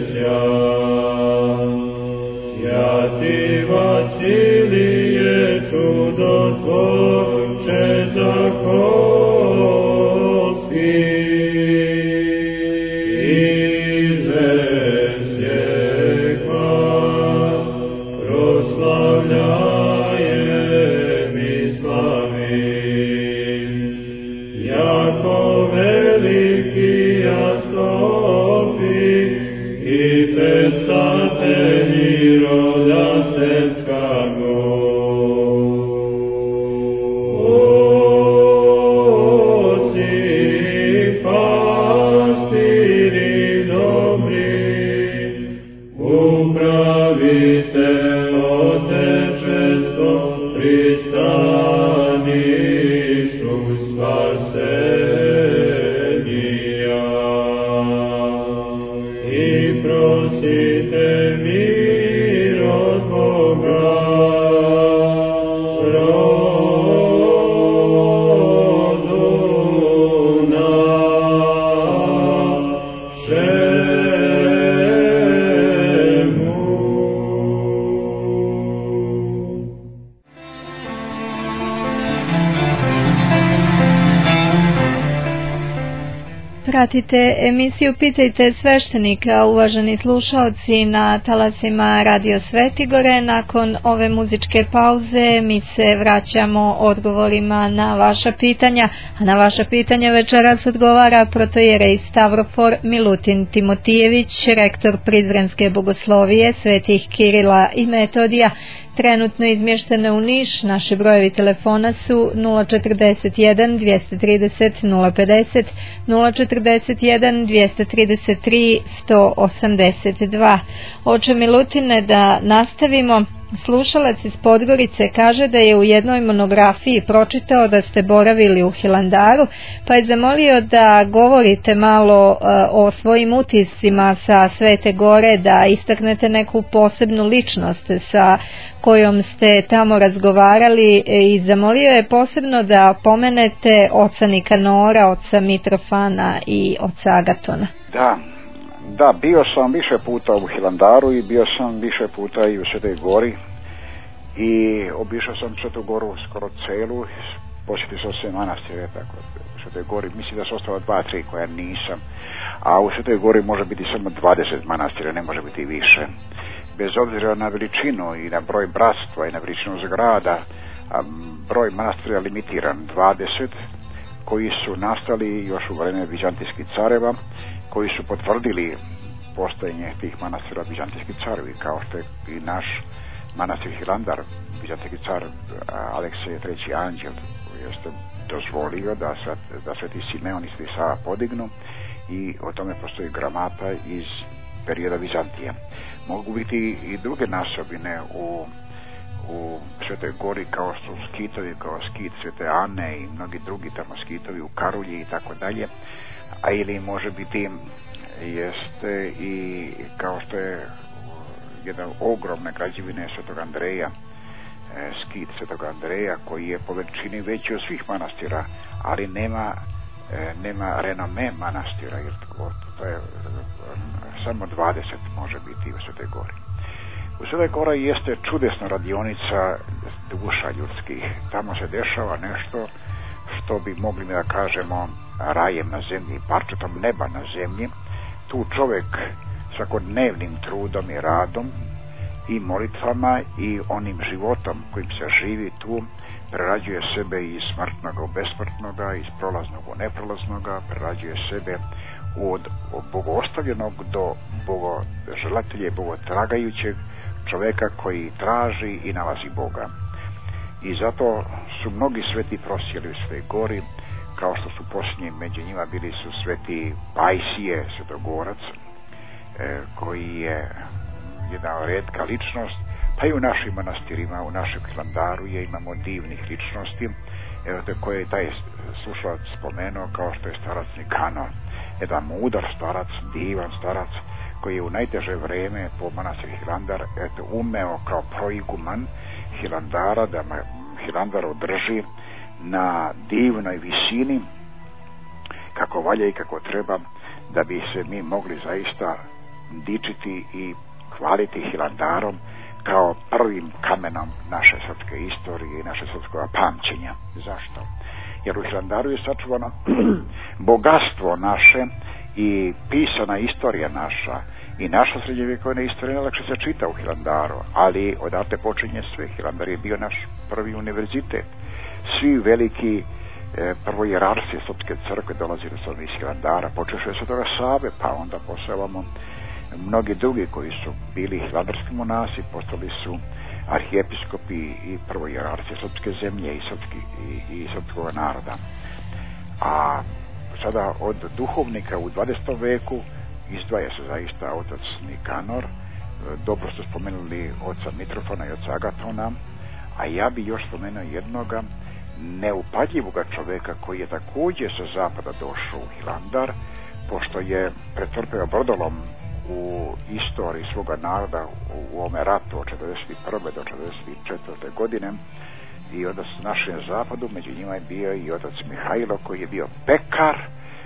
E: Pratite emisiju Pitajte sveštenika, uvaženi slušaoci, na talasima Radio Svetigore. Nakon ove muzičke pauze mi se vraćamo odgovorima na vaša pitanja, a na vaša pitanja večeras odgovara protojerej Stavrofor Milutin Timotijević, rektor Prizrenske bogoslovije Svetih Kirila i Metodija, trenutno izmještene u Niš. Naši brojevi telefona su nula četrdeset jedan dvjesto trideset nula pedeset, nula četrdeset jedan dvjesto trideset tri sto osamdeset dva. Oče Milutine, da nastavimo. Slušalac iz Podgorice kaže da je u jednoj monografiji pročitao da ste boravili u Hilandaru, pa je zamolio da govorite malo uh, o svojim utiscima sa Svete Gore, da istaknete neku posebnu ličnost sa kojom ste tamo razgovarali, i zamolio je posebno da pomenete oca Nikanora, oca Mitrofana i oca Agatona.
A: Da. Da, bio sam više puta u Hilandaru i bio sam više puta i u Svetoj Gori i obišao sam Svetu Goru skoro celu, posjetio sam sve manastire, tako u Svetoj Gori, mislim da su ostala dva, tri koja nisam, a u Svetoj Gori može biti samo dvadeset manastira, ne može biti više. Bez obzira na veličinu i na broj bratstva i na veličinu zgrada, broj manastira je limitiran, dvadeset, koji su nastali još u vrijeme Bizantijskih careva, koji su potvrdili postojanje tih manastira Bizantijski carevi, kao što je i naš manastir Hilandar, Bizantijski car Aleksej treći Anđel, jeste dozvolio da, da Sveti Simeon iz Sava podignu, i o tome postoji gramata iz perioda Bizantije. Mogu biti i druge nasobine u, u Svetoj Gori, kao što su skitovi, kao skit Svete Ane i mnogi drugi tamo skitovi u Karulji i tako dalje, a ili može biti jeste i kao što je jedna ogromna građevina Svetog Andreja, e, skit Svetog Andreja, koji je po veličini veći od svih manastira, ali nema e, nema renome manastira, jer to, to je samo dvadeset može biti u Svetoj Gori. U Svetoj Gori jeste čudesna radionica duša ljudskih. Tamo se dešava nešto što bi mogli da kažemo rajem na zemlji, parčetom neba na zemlji. Tu čovjek svakodnevnim trudom i radom i molitvama i onim životom kojim se živi tu prerađuje sebe iz smrtnoga u besmrtnoga, iz prolaznog u neprolaznoga, prerađuje sebe od bogostavljenog do bogoželatelja i bogotragajućeg čovjeka koji traži i nalazi Boga. I zato su mnogi sveti prosjeli u Svetoj Gori, kao što su posljednji među njima bili su sveti Pajsije, svetogorac, e, koji je jedna retka ličnost, pa i u našim manastirima, u našem Hilandaru je imamo divnih ličnosti, evo te koje je taj slušalac spomenuo, kao što je starac Nikanor, jedan mudar starac, divan starac, koji je u najteže vrijeme po manastir Hilandar eto, umeo kao proiguman Hilandara da Hilandar održi na divnoj visini kako valja i kako treba, da bi se mi mogli zaista dičiti i hvaliti Hilandarom kao prvim kamenom naše srpske istorije i naše srpskog pamćenja. Zašto? Jer u Hilandaru je sačuvano bogatstvo naše i pisana istorija naša i naša srednjovjekovna istorija najlakše se čita u Hilandaru, ali odatle počinje sve. Hilandar je bio naš prvi univerzitet. Svi veliki e, prvojerarsi srpske crkve dolazili su iz Hilandara, počeše se toga Save, pa onda posebamo mnogi drugi koji su bili hilandarski monasi, postali su arhijepiskopi i prvojerarci srpske zemlje i, srpski, i, i srpskog naroda. A sada od duhovnika u dvadesetom veku izdvaja se zaista otac Nikanor, dobro ste spomenuli oca Mitrofana i oca Agatona, a ja bi još spomenuo jednoga neupadljivoga čoveka koji je također sa zapada došao u Hilandar, pošto je pretrpeo brodolom u istoriji svoga naroda u ovome ratu od četrdeset prve do četrdeset četvrte godine, i onda s našem zapadu među njima je bio i otac Mihajlo koji je bio pekar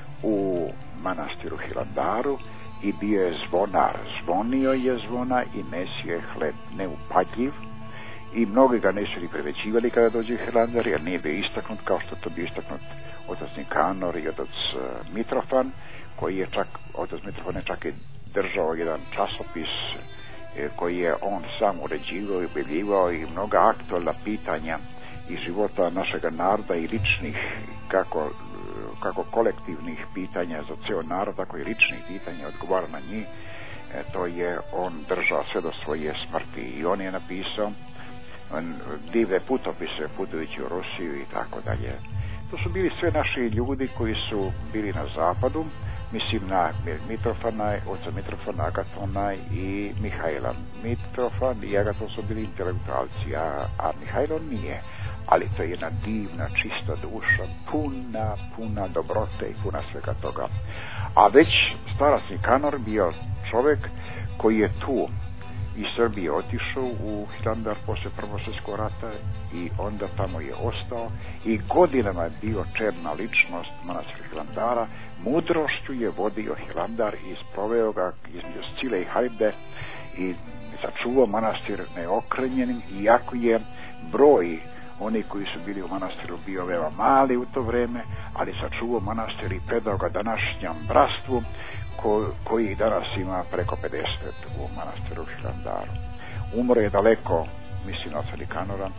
A: u manastiru Hilandaru i bio je zvonar, zvonio je zvona i nesio je hleb, neupadljiv, i mnogi ga nisu ni privećivali kada dođe u Hilandar, jer nije bio istaknut kao što to bio istaknut otac Nikanor i otac Mitrofan, koji je čak, otac Mitrofan je čak i držao jedan časopis koji je on sam uređivao i objavljivao i mnoga aktualna pitanja iz života našega naroda i ličnih, kako, kako kolektivnih pitanja za cijel narod, tako i ličnih pitanja, odgovara na njih. E, to je on držao sve do svoje smrti i on je napisao on, divne putopise putujući u Rusiju i tako dalje. To su bili sve naši ljudi koji su bili na zapadu, mislim na Mitrofana, oca Mitrofana, Agatona i Mihajla. Mitrofan i Agaton su bili intelektualci, a, a Mihajlo nije. Ali to je jedna divna, čista duša, puna, puna dobrote i puna svega toga. A već starac Nikanor bio čovjek koji je tu iz Srbije otišao u Hilandar poslije Prvog svjetskog rata i onda tamo je ostao i godinama je bio čelna ličnost manastira Hilandara. Mudrošću je vodio Hilandar i sproveo ga između Scile i Hajde i sačuvao manastir neokrenjenim, iako je broj oni koji su bili u manastiru bio veoma mali u to vrijeme, ali sačuvao manastir i predao ga današnjem bratstvu ko, koji danas ima preko pedeset u manastiru Hilandaru. Umro je daleko, mislim na oca Nikanora,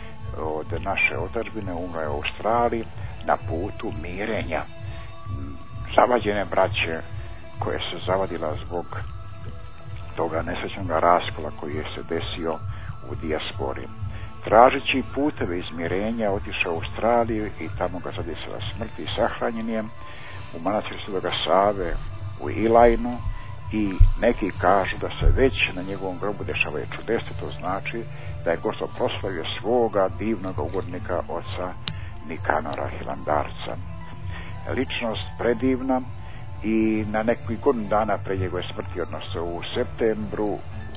A: od naše otadžbine, umro je u Australiji na putu mirenja zavađene braće koje se zavadila zbog toga nesrećnog raskola koji je se desio u dijaspori. Tražeći puteve izmirenja otišao u Australiju i tamo ga zadesila smrt i sahranjen je u manastiru Svetoga Save u Ilajnu, i neki kažu da se već na njegovom grobu dešavaju čudesa, to znači da je Gospod proslavio svoga divnog ugodnika oca Nikanora Hilandarca. Ličnost predivna, i na nekih godinu dana pre njegove smrti, odnosno u septembru,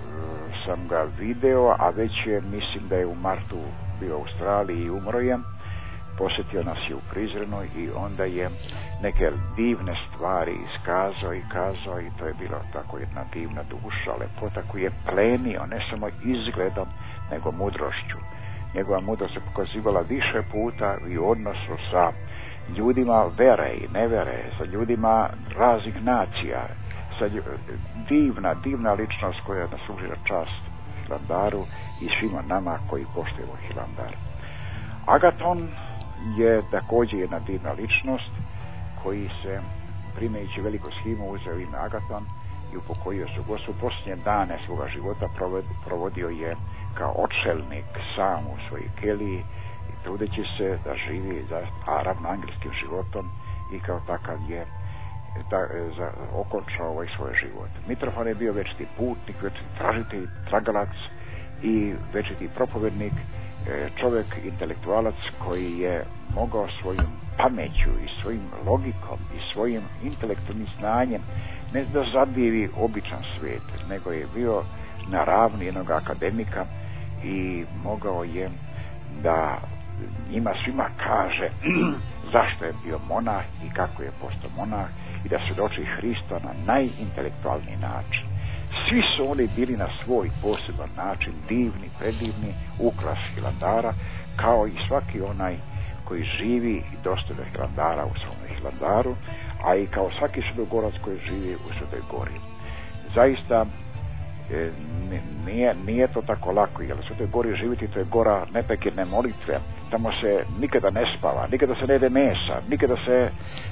A: sam ga video, a već je, mislim da je u martu bio u Australiji i umro je. Posjetio nas je u Prizrenu i onda je neke divne stvari iskazao i kazao, i to je bilo tako jedna divna duša, lepota koju je plenio ne samo izgledom nego mudrošću. Njegova mudrost se pokazivala više puta i u odnosu sa ljudima vere i nevere, sa ljudima raznih nacija, sa divna, divna ličnost koja nas služi na čast Hilandaru i svima nama koji poštujemo Hilandar. Agaton je također jedna divna ličnost koji se, primajući veliku shimu, uzeo ime Agaton i upokojio se u Gospodu. Posljednje dane svoga života provodio je kao odšelnik sam u svojoj keliji i trudeći se da živi aravno angelskim životom, i kao takav je da, za, okončao ovaj svoj život. Mitrofan je bio večiti putnik, večiti tražitelj, tragalac i večiti propovednik, čovjek intelektualac koji je mogao svojim pameću i svojim logikom i svojim intelektualnim znanjem ne da zadivi običan svijet, nego je bio na ravni jednog akademika i mogao je da njima svima kaže zašto je bio monah i kako je postao monah, i da svjedoči Hrista na najintelektualniji način. Svi su oni bili na svoj poseban način divni, predivni, ukras Hilandara, kao i svaki onaj koji živi i dostojan Hilandara u svom Hilandaru, a i kao svaki svetogorac koji živi u Svetoj Gori. Zaista e, nije, nije to tako lako, jer u Svetoj Gori živjeti, to je gora neprekidne molitve. Tamo se nikada ne spava, nikada se ne jede mesa, nikada se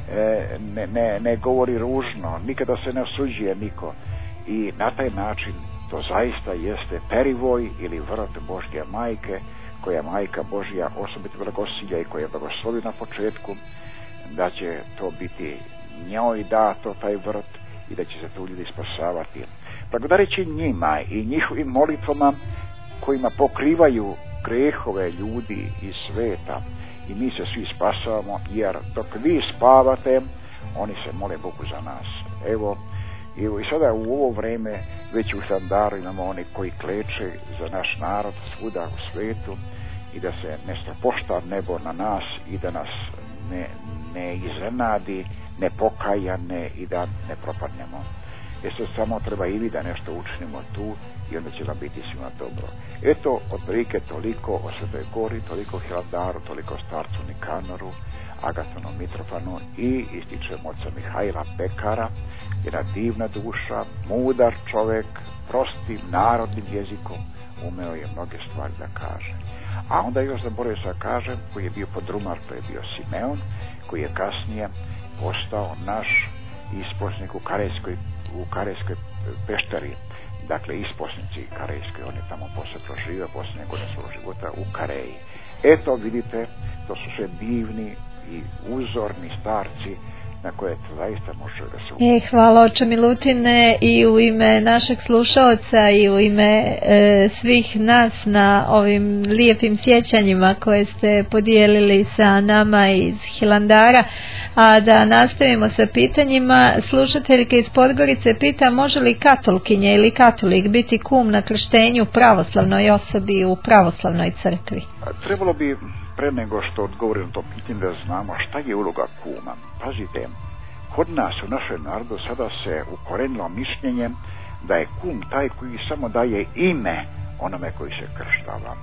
A: e, ne, ne, ne govori ružno, nikada se ne osuđuje niko. I na taj način to zaista jeste perivoj ili vrt Božje majke, koja je majka Božja osobito blagosilja i koja je blagoslovi na početku, da će to biti njoj dato taj vrt i da će se tu ljudi spasavati. Blagodareći njima i njihovim molitvama kojima pokrivaju grehove ljudi iz sveta i mi se svi spasavamo, jer dok vi spavate, oni se mole Bogu za nas. Evo, Evo i sada u ovo vrijeme već u Hilandaru imamo oni koji kleče za naš narod svuda u svetu i da se ne strapošta nebo na nas i da nas ne, ne iznenadi, ne pokajane i da ne propadnemo. Jer se samo treba i vi da nešto učinimo tu i onda će nam biti svima dobro. Eto, otprilike toliko o Svetoj Gori, toliko o Hilandaru, toliko o starcu Nikanoru, Agatonu Mitrofanu i ističem oca Mihajla Pekara, jedna divna duša, mudar čovjek, prostim narodnim jezikom, umeo je mnoge stvari da kaže. A onda još zaboravio sa kažem, koji je bio podrumar, to je bio Simeon, koji je kasnije postao naš isposnik u Karejskoj, u Karejskoj pešteri, dakle isposnici Karejskoj, on je tamo posle proživio posljednje godine svog života u Kareji. Eto vidite, to su sve divni i uzorni starci na koje zaista može da se
E: e, hvala oče Milutine i u ime našeg slušaoca i u ime e, svih nas na ovim lijepim sjećanjima koje ste podijelili sa nama iz Hilandara. A da nastavimo sa pitanjima, slušateljka iz Podgorice pita može li katolkinja ili katolik biti kum na krštenju pravoslavnoj osobi u pravoslavnoj crkvi?
A: Trebalo bi pre nego što odgovorim to pitanje da znamo šta je uloga kuma. Pazite, kod nas u našem narodu sada se ukorenilo mišljenje da je kum taj koji samo daje ime onome koji se krštava.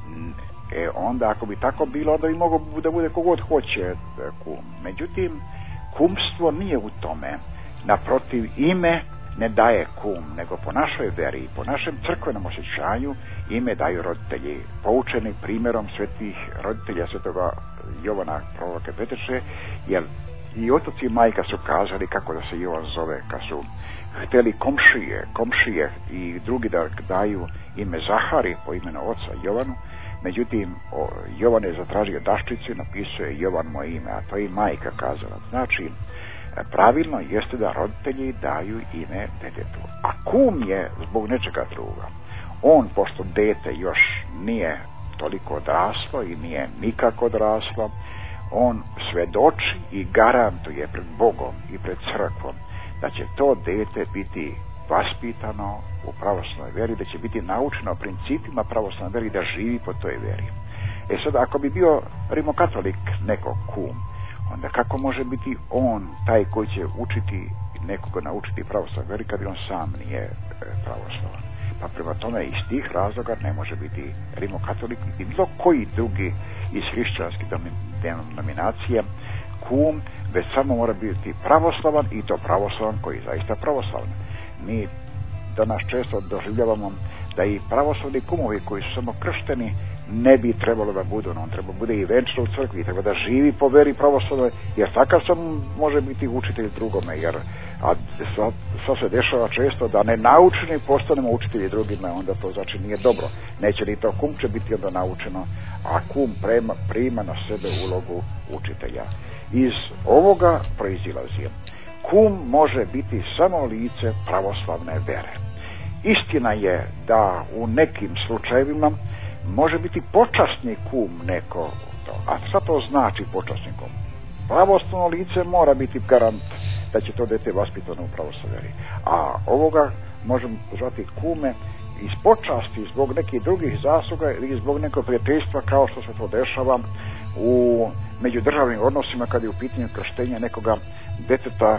A: E onda ako bi tako bilo, onda bi mogao da bude kogod hoće kum. Međutim, kumstvo nije u tome. Naprotiv, ime ne daje kum, nego po našoj veri, po našem crkvenom osjećanju ime daju roditelji, poučeni primjerom svetih roditelja svetoga Jovana proroka Peteše, jer i otac i majka su kazali kako da se Jovan zove, kad su hteli komšije, komšije i drugi da daju ime Zahari po imenu oca Jovanu. Međutim, o, Jovan je zatražio daščicu i napisao je Jovan moje ime, a to je i majka kazala. Znači, pravilno jeste da roditelji daju ime detetu. A kum je zbog nečega druga. On, pošto dete još nije toliko odraslo i nije nikako odraslo, on svedoči i garantuje pred Bogom i pred crkvom da će to dete biti vaspitano u pravoslavnoj veri, da će biti naučeno principima pravoslavne veri, da živi po toj veri. E sad, ako bi bio rimokatolik neko kum, onda kako može biti on taj koji će učiti nekoga naučiti pravoslavnoj veri kad on sam nije pravoslavan? Pa prema tome iz tih razloga ne može biti rimokatolik niti bilo koji drugi iz hrišćanskih denominacija kum, već samo mora biti pravoslavan i to pravoslavan koji je zaista pravoslavan. Mi danas često doživljavamo da i pravoslavni kumovi koji su samo kršteni ne bi trebalo da budu, on treba bude i venčan u crkvi, treba da živi po veri pravoslavnoj, jer takav sam može biti učitelj drugome, jer a sad, sad se dešava često da nenaučeni postanemo učitelji drugima, onda to znači nije dobro. Neće ni to kum će biti onda naučeno, a kum prema, prima na sebe ulogu učitelja. Iz ovoga proizilazi. Kum može biti samo lice pravoslavne vere. Istina je da u nekim slučajevima može biti počasni kum neko, a šta to znači počasni kum? Pravoslavno lice mora biti garant da će to dete vaspitano u pravoslavnoj veri. A ovoga možemo zvati kume iz počasti zbog nekih drugih zasluga ili zbog nekog prijateljstva kao što se to dešava u međudržavnim odnosima kad je u pitanju krštenja nekoga deteta,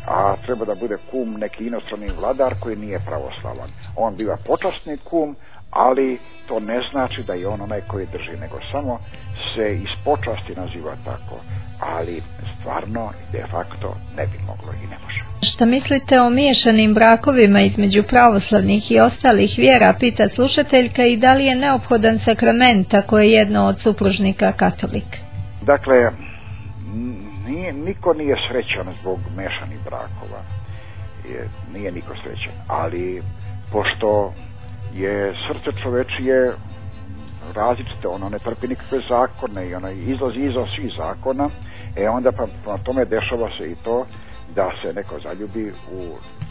A: a treba da bude kum neki inostrani vladar koji nije pravoslavan. On biva počasni kum, ali to ne znači da je on onaj koji drži, nego samo se iz počasti naziva tako, ali stvarno de facto ne bi moglo i ne može.
E: Šta mislite o miješanim brakovima između pravoslavnih i ostalih vjera, pita slušateljka, i da li je neophodan sakrament ako je jedno od supružnika katolik?
A: Dakle, nije, niko nije srećan zbog mešanih brakova, je, nije niko srećan, ali pošto je srce čovečije različito, ono ne trpi nikakve zakone i ono izlazi izvan svih zakona, e onda pa, pa tome dešava se i to da se neko zaljubi u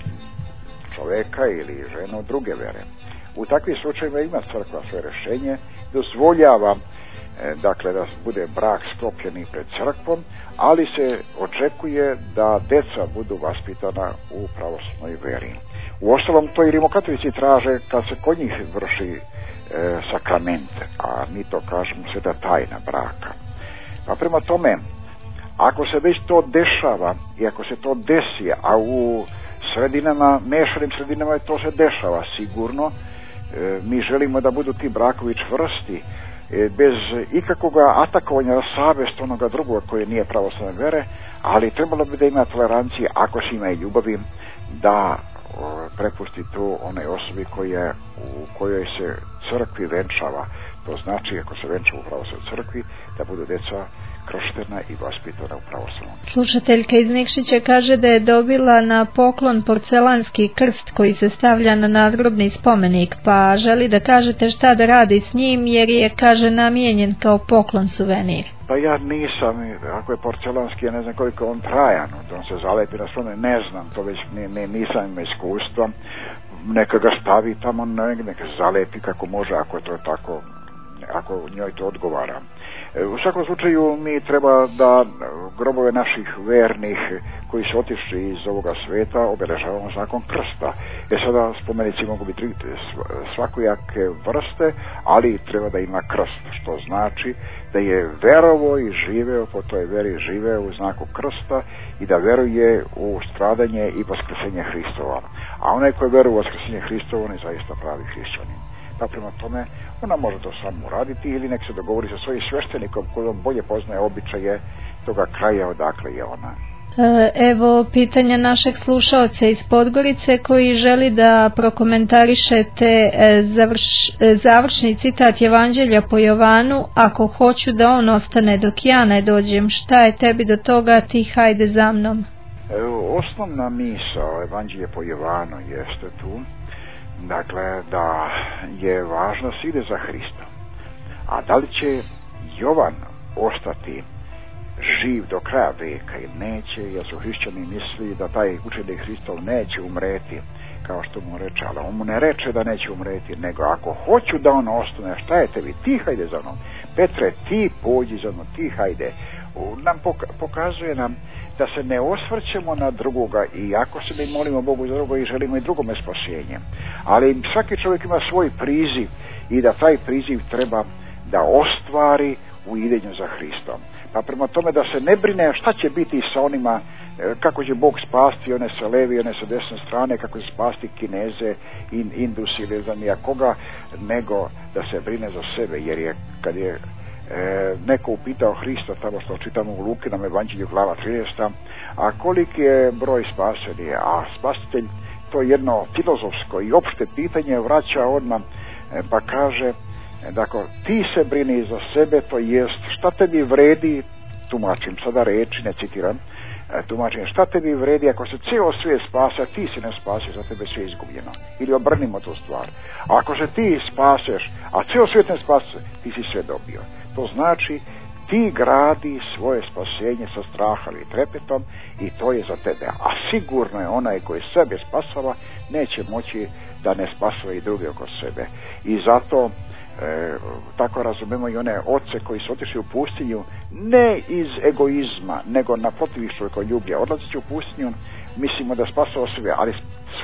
A: čoveka ili ženu druge vere. U takvim slučajevima ima crkva svoje rješenje, dozvoljava e, dakle da bude brak sklopljeni pred crkvom, ali se očekuje da deca budu vaspitana u pravoslavnoj veri. Uostalom to i rimokatolici traže kad se kod njih vrši e, sakrament, a mi to kažemo sveta tajna braka. Pa prema tome, ako se već to dešava i ako se to desi, a u sredinama, mešanim sredinama to se dešava sigurno, e, mi želimo da budu ti brakovi čvrsti, e, bez ikakvoga atakovanja na savjest onoga drugoga koji nije pravoslavne vere, ali trebalo bi da ima tolerancije, ako se ima i ljubavi, da prepusti tu onoj osobi koje, u kojoj se crkvi venčava. To znači, ako se venča u pravoslavnoj crkvi, da budu deca krštena i vaspitana u pravoslavnom.
E: Slušateljka iz Nikšića kaže da je dobila na poklon porcelanski krst koji se stavlja na nadgrobni spomenik, pa želi da kažete šta da radi s njim, jer je, kaže, namijenjen kao poklon suvenir.
A: Pa ja nisam, ako je porcelanski, ja ne znam koliko on trajan, on se zalepi na spomenik, ne znam, to već ne, ne, nisam ima iskustva, neka ga stavi tamo, neka zalepi kako može, ako je to tako, ako njoj to odgovara. U svakom slučaju mi treba da grobove naših vernih koji su otišli iz ovoga sveta obeležavamo znakom krsta. E sada spomenici mogu biti svakojake vrste, ali treba da ima krst, što znači da je verovo i živeo po toj veri, živeo u znaku krsta i da veruje u stradanje i vaskrsenje Hristova. A onaj koji veruje u vaskrsenje Hristova, on je zaista pravi hrišćanin. Pa prema tome, ona može to samo uraditi ili nek se dogovori sa svojim sveštenikom koji bolje poznaje običaje toga kraja odakle je ona.
E: Evo pitanja našeg slušaoca iz Podgorice koji želi da prokomentarišete završ, završni citat Evanđelja po Jovanu: ako hoću da on ostane dok ja ne dođem, šta je tebi do toga, ti hajde za mnom.
A: Osnovna misao Evanđelja po Jovanu jeste tu, dakle, da je važno da ide za Hristom. A da li će Jovan ostati živ do kraja veka ili neće, jer su hrišćani misli da taj učenik Hristov neće umreti, kao što mu reče, ali on mu ne reče da neće umreti, nego ako hoću da on ostane, šta je tebi, ti hajde za mnom. Petre, ti pođi za mnom, ti hajde. Nam pokazuje nam da se ne osvrćemo na drugoga, i ako se mi molimo Bogu za drugo i želimo i drugome spasenje, ali svaki čovjek ima svoj priziv i da taj priziv treba da ostvari u idenju za Hristom. Pa prema tome da se ne brine šta će biti sa onima, kako će Bog spasti one sa levi, one sa desne strane, kako će spasti Kineze, in, Indusi ili za nija koga, nego da se brine za sebe, jer je kad je E, neko upitao Hrista, tamo što čitamo u Lukinom Evanđelju glava trinaesta, a koliki je broj spasenih, a spasitelj to jedno filozofsko i opšte pitanje vraća odmah, e, pa kaže, dakle, ti se brini za sebe, to jest šta tebi vredi, tumačim sada reči, ne citiram, e, tumačim, šta tebi vredi ako se cijelo svijet spase, a ti se ne spasi, za tebe sve izgubljeno. Ili obrnimo tu stvar, ako se ti spaseš, a cijelo svijet ne spase, ti si sve dobio. To znači, ti gradi svoje spasenje sa strahom i trepetom i to je za tebe. A sigurno je onaj koji sebe spasava, neće moći da ne spasava i druge oko sebe. I zato e, tako razumemo i one oce koji su otišli u pustinju, ne iz egoizma, nego naprotiv čovjekoljublja. Odlazeći u pustinju, mislimo da spasava sebe, ali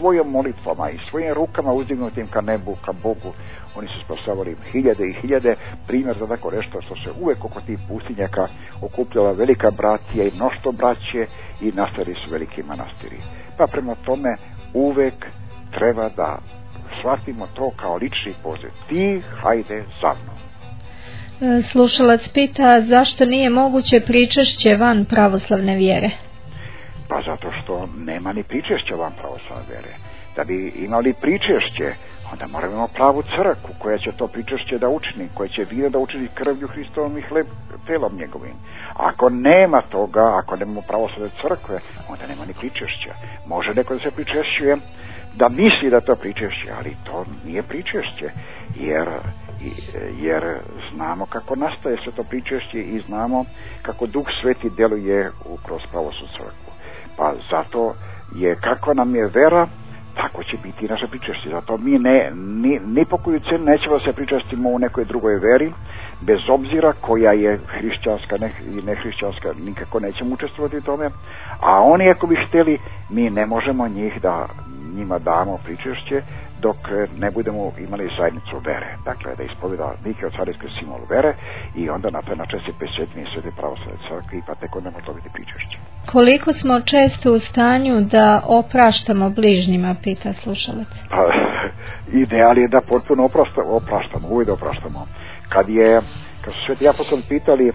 A: svojim molitvama i svojim rukama uzdignutim ka nebu, ka Bogu, oni su spasavali hiljade i hiljade. Primjer za tako nešto što se uvek oko tih pustinjaka okupljala velika bratija i mnoštvo braće i nastali su veliki manastiri. Pa prema tome uvek treba da shvatimo to kao lični poziv. Ti hajde za mnom.
E: Slušalac pita zašto nije moguće pričešće van pravoslavne vjere?
A: Pa zato što nema ni pričešća van pravoslavne vjere. Da bi imali pričešće, onda moramo imati pravu crkvu koja će to pričešće da učini, koja će vino da učini krvlju Hristovom i hleb telom njegovim. Ako nema toga, ako nemamo pravoslavne crkve, onda nema ni pričešća. Može neko da se pričešćuje, da misli da to pričešće, ali to nije pričešće, jer, jer znamo kako nastaje sve to pričešće i znamo kako Duh Sveti djeluje kroz pravoslavnu crkvu. Pa zato je, kako nam je vera, tako će biti i naše pričešće. Zato mi ne, ni, ni po koju cenu nećemo se pričestimo u nekoj drugoj veri, bez obzira koja je hrišćanska ne, i nehrišćanska, nikako nećemo učestvovati u tome, a oni ako bi htjeli, mi ne možemo njih da njima damo pričešće dok ne budemo imali zajednicu vere. Dakle, da ispoveda nike od carinske simbol vere i onda na taj način se pesjetni svete pravoslavne crkve, pa tek onda može biti pričešće.
E: Koliko smo često u stanju da opraštamo bližnjima, pita slušalac.
A: Pa, ideal je da potpuno opraštamo, opraštamo, uvijek da opraštamo. Kad je, kad su sveti apostoli pitali, e,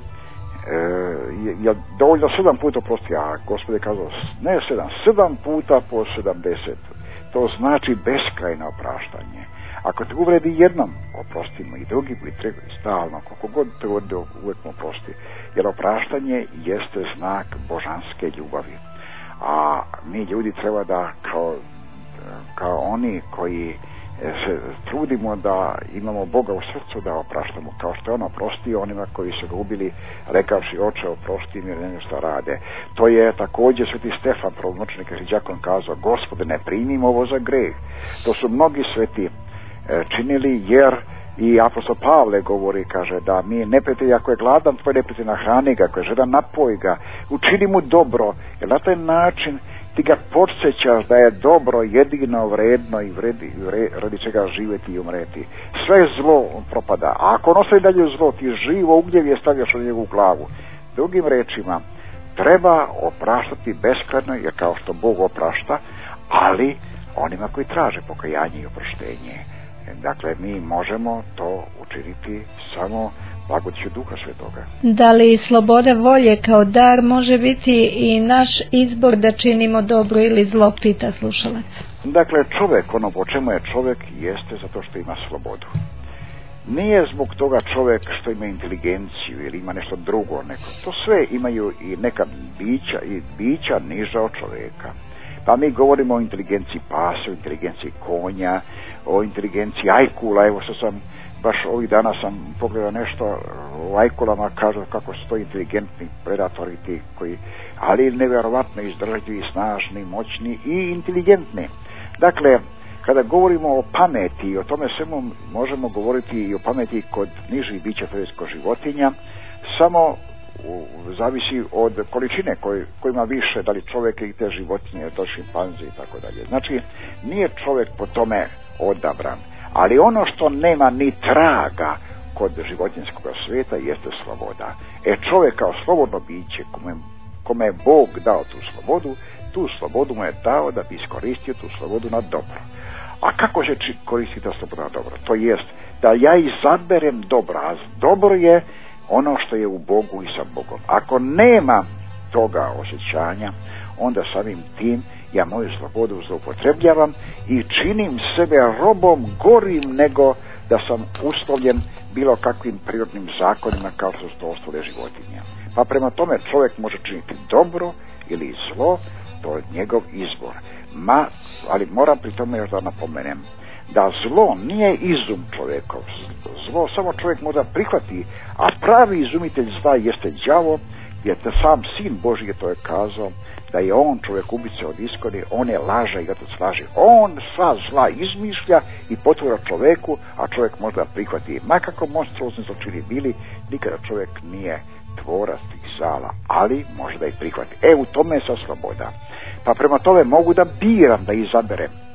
A: je, je dovoljno sedam puta oprosti, a Gospod je kazao, ne sedam, sedam puta po sedamdeset. To znači beskrajno opraštanje. Ako te uvredi jednom, oprostimo i drugi put, i treći, stalno, koliko god te uvede, uvijek mu oprosti. Jer opraštanje jeste znak božanske ljubavi. A mi ljudi treba da, kao, kao oni koji se trudimo da imamo Boga u srcu, da opraštamo, kao što je on oprostio onima koji su ga ubili, rekavši, oče, oprosti mi, ne što rade. To je također sveti Stefan, pravomoćnik i đakon, kazao, Gospode, ne primimo ovo za greh. To su mnogi sveti e, činili, jer i apostol Pavle govori, kaže, da mi neprijatelj, ako je gladan, tvoj neprijatelj nahrani ga, ako je žedan, napoj ga, učini mu dobro, jer na taj način ti ga podsjećaš da je dobro, jedino, vredno i vredi, vred, radi čega živjeti i umreti. Sve zlo propada. A ako on ostaje dalje zlo, ti živo ugljevje stavljaš u njegovu glavu. Drugim rečima, treba opraštati beskrajno, jer kao što Bog oprašta, ali onima koji traže pokajanje i oproštenje. Dakle, mi možemo to učiniti samo blagodaću Duha Svetoga.
E: Da li sloboda volje kao dar može biti i naš izbor da činimo dobro ili zlo, pita slušalac?
A: Dakle, čovjek, ono po čemu je čovjek, jeste zato što ima slobodu. Nije zbog toga čovjek što ima inteligenciju ili ima nešto drugo, neko. To sve imaju i neka bića i bića niža od čovjeka. Pa mi govorimo o inteligenciji pasa, o inteligenciji konja, o inteligenciji ajkula. Evo što sam baš ovih dana sam pogledao nešto o ajkulama, kažu kako su to inteligentni predatori ti koji, ali nevjerovatno izdržljivi, snažni, moćni i inteligentni. Dakle, kada govorimo o pameti, o tome svemu možemo govoriti i o pameti kod nižih bića, to je kod životinja, samo u, zavisi od količine koj, koji ima više, da li čovjek ili te životinje, to šimpanze i tako dalje. Znači, nije čovjek po tome odabran, ali ono što nema ni traga kod životinjskog svijeta jeste sloboda. E čovjek kao slobodno biće, kome, kome je Bog dao tu slobodu, tu slobodu mu je dao da bi iskoristio tu slobodu na dobro. A kako će koristiti ta sloboda na dobro? To jest da ja izaberem dobro, a dobro je ono što je u Bogu i sa Bogom. Ako nema toga osjećanja, onda samim tim ja moju slobodu zloupotrebljavam i činim sebe robom gorim nego da sam uslovljen bilo kakvim prirodnim zakonima kao što su to ostale životinje. Pa prema tome čovjek može činiti dobro ili zlo, to je njegov izbor. Ma, ali moram pri tome još da napomenem da zlo nije izum čovjekov. Zlo samo čovjek možda prihvati, a pravi izumitelj zla jeste đavo, jer te sam sin Božji je to je kazao, da je on čovjek ubice od iskori, on je laža i otac laži. On sva zla izmišlja i potvora čovjeku, a čovjek možda prihvati. Makako monstruozni zločini bili, nikada čovjek nije tvorac tih zala, ali može da ih prihvati. E, u tome je sa sloboda. Pa prema tome mogu da biram, da izaberem.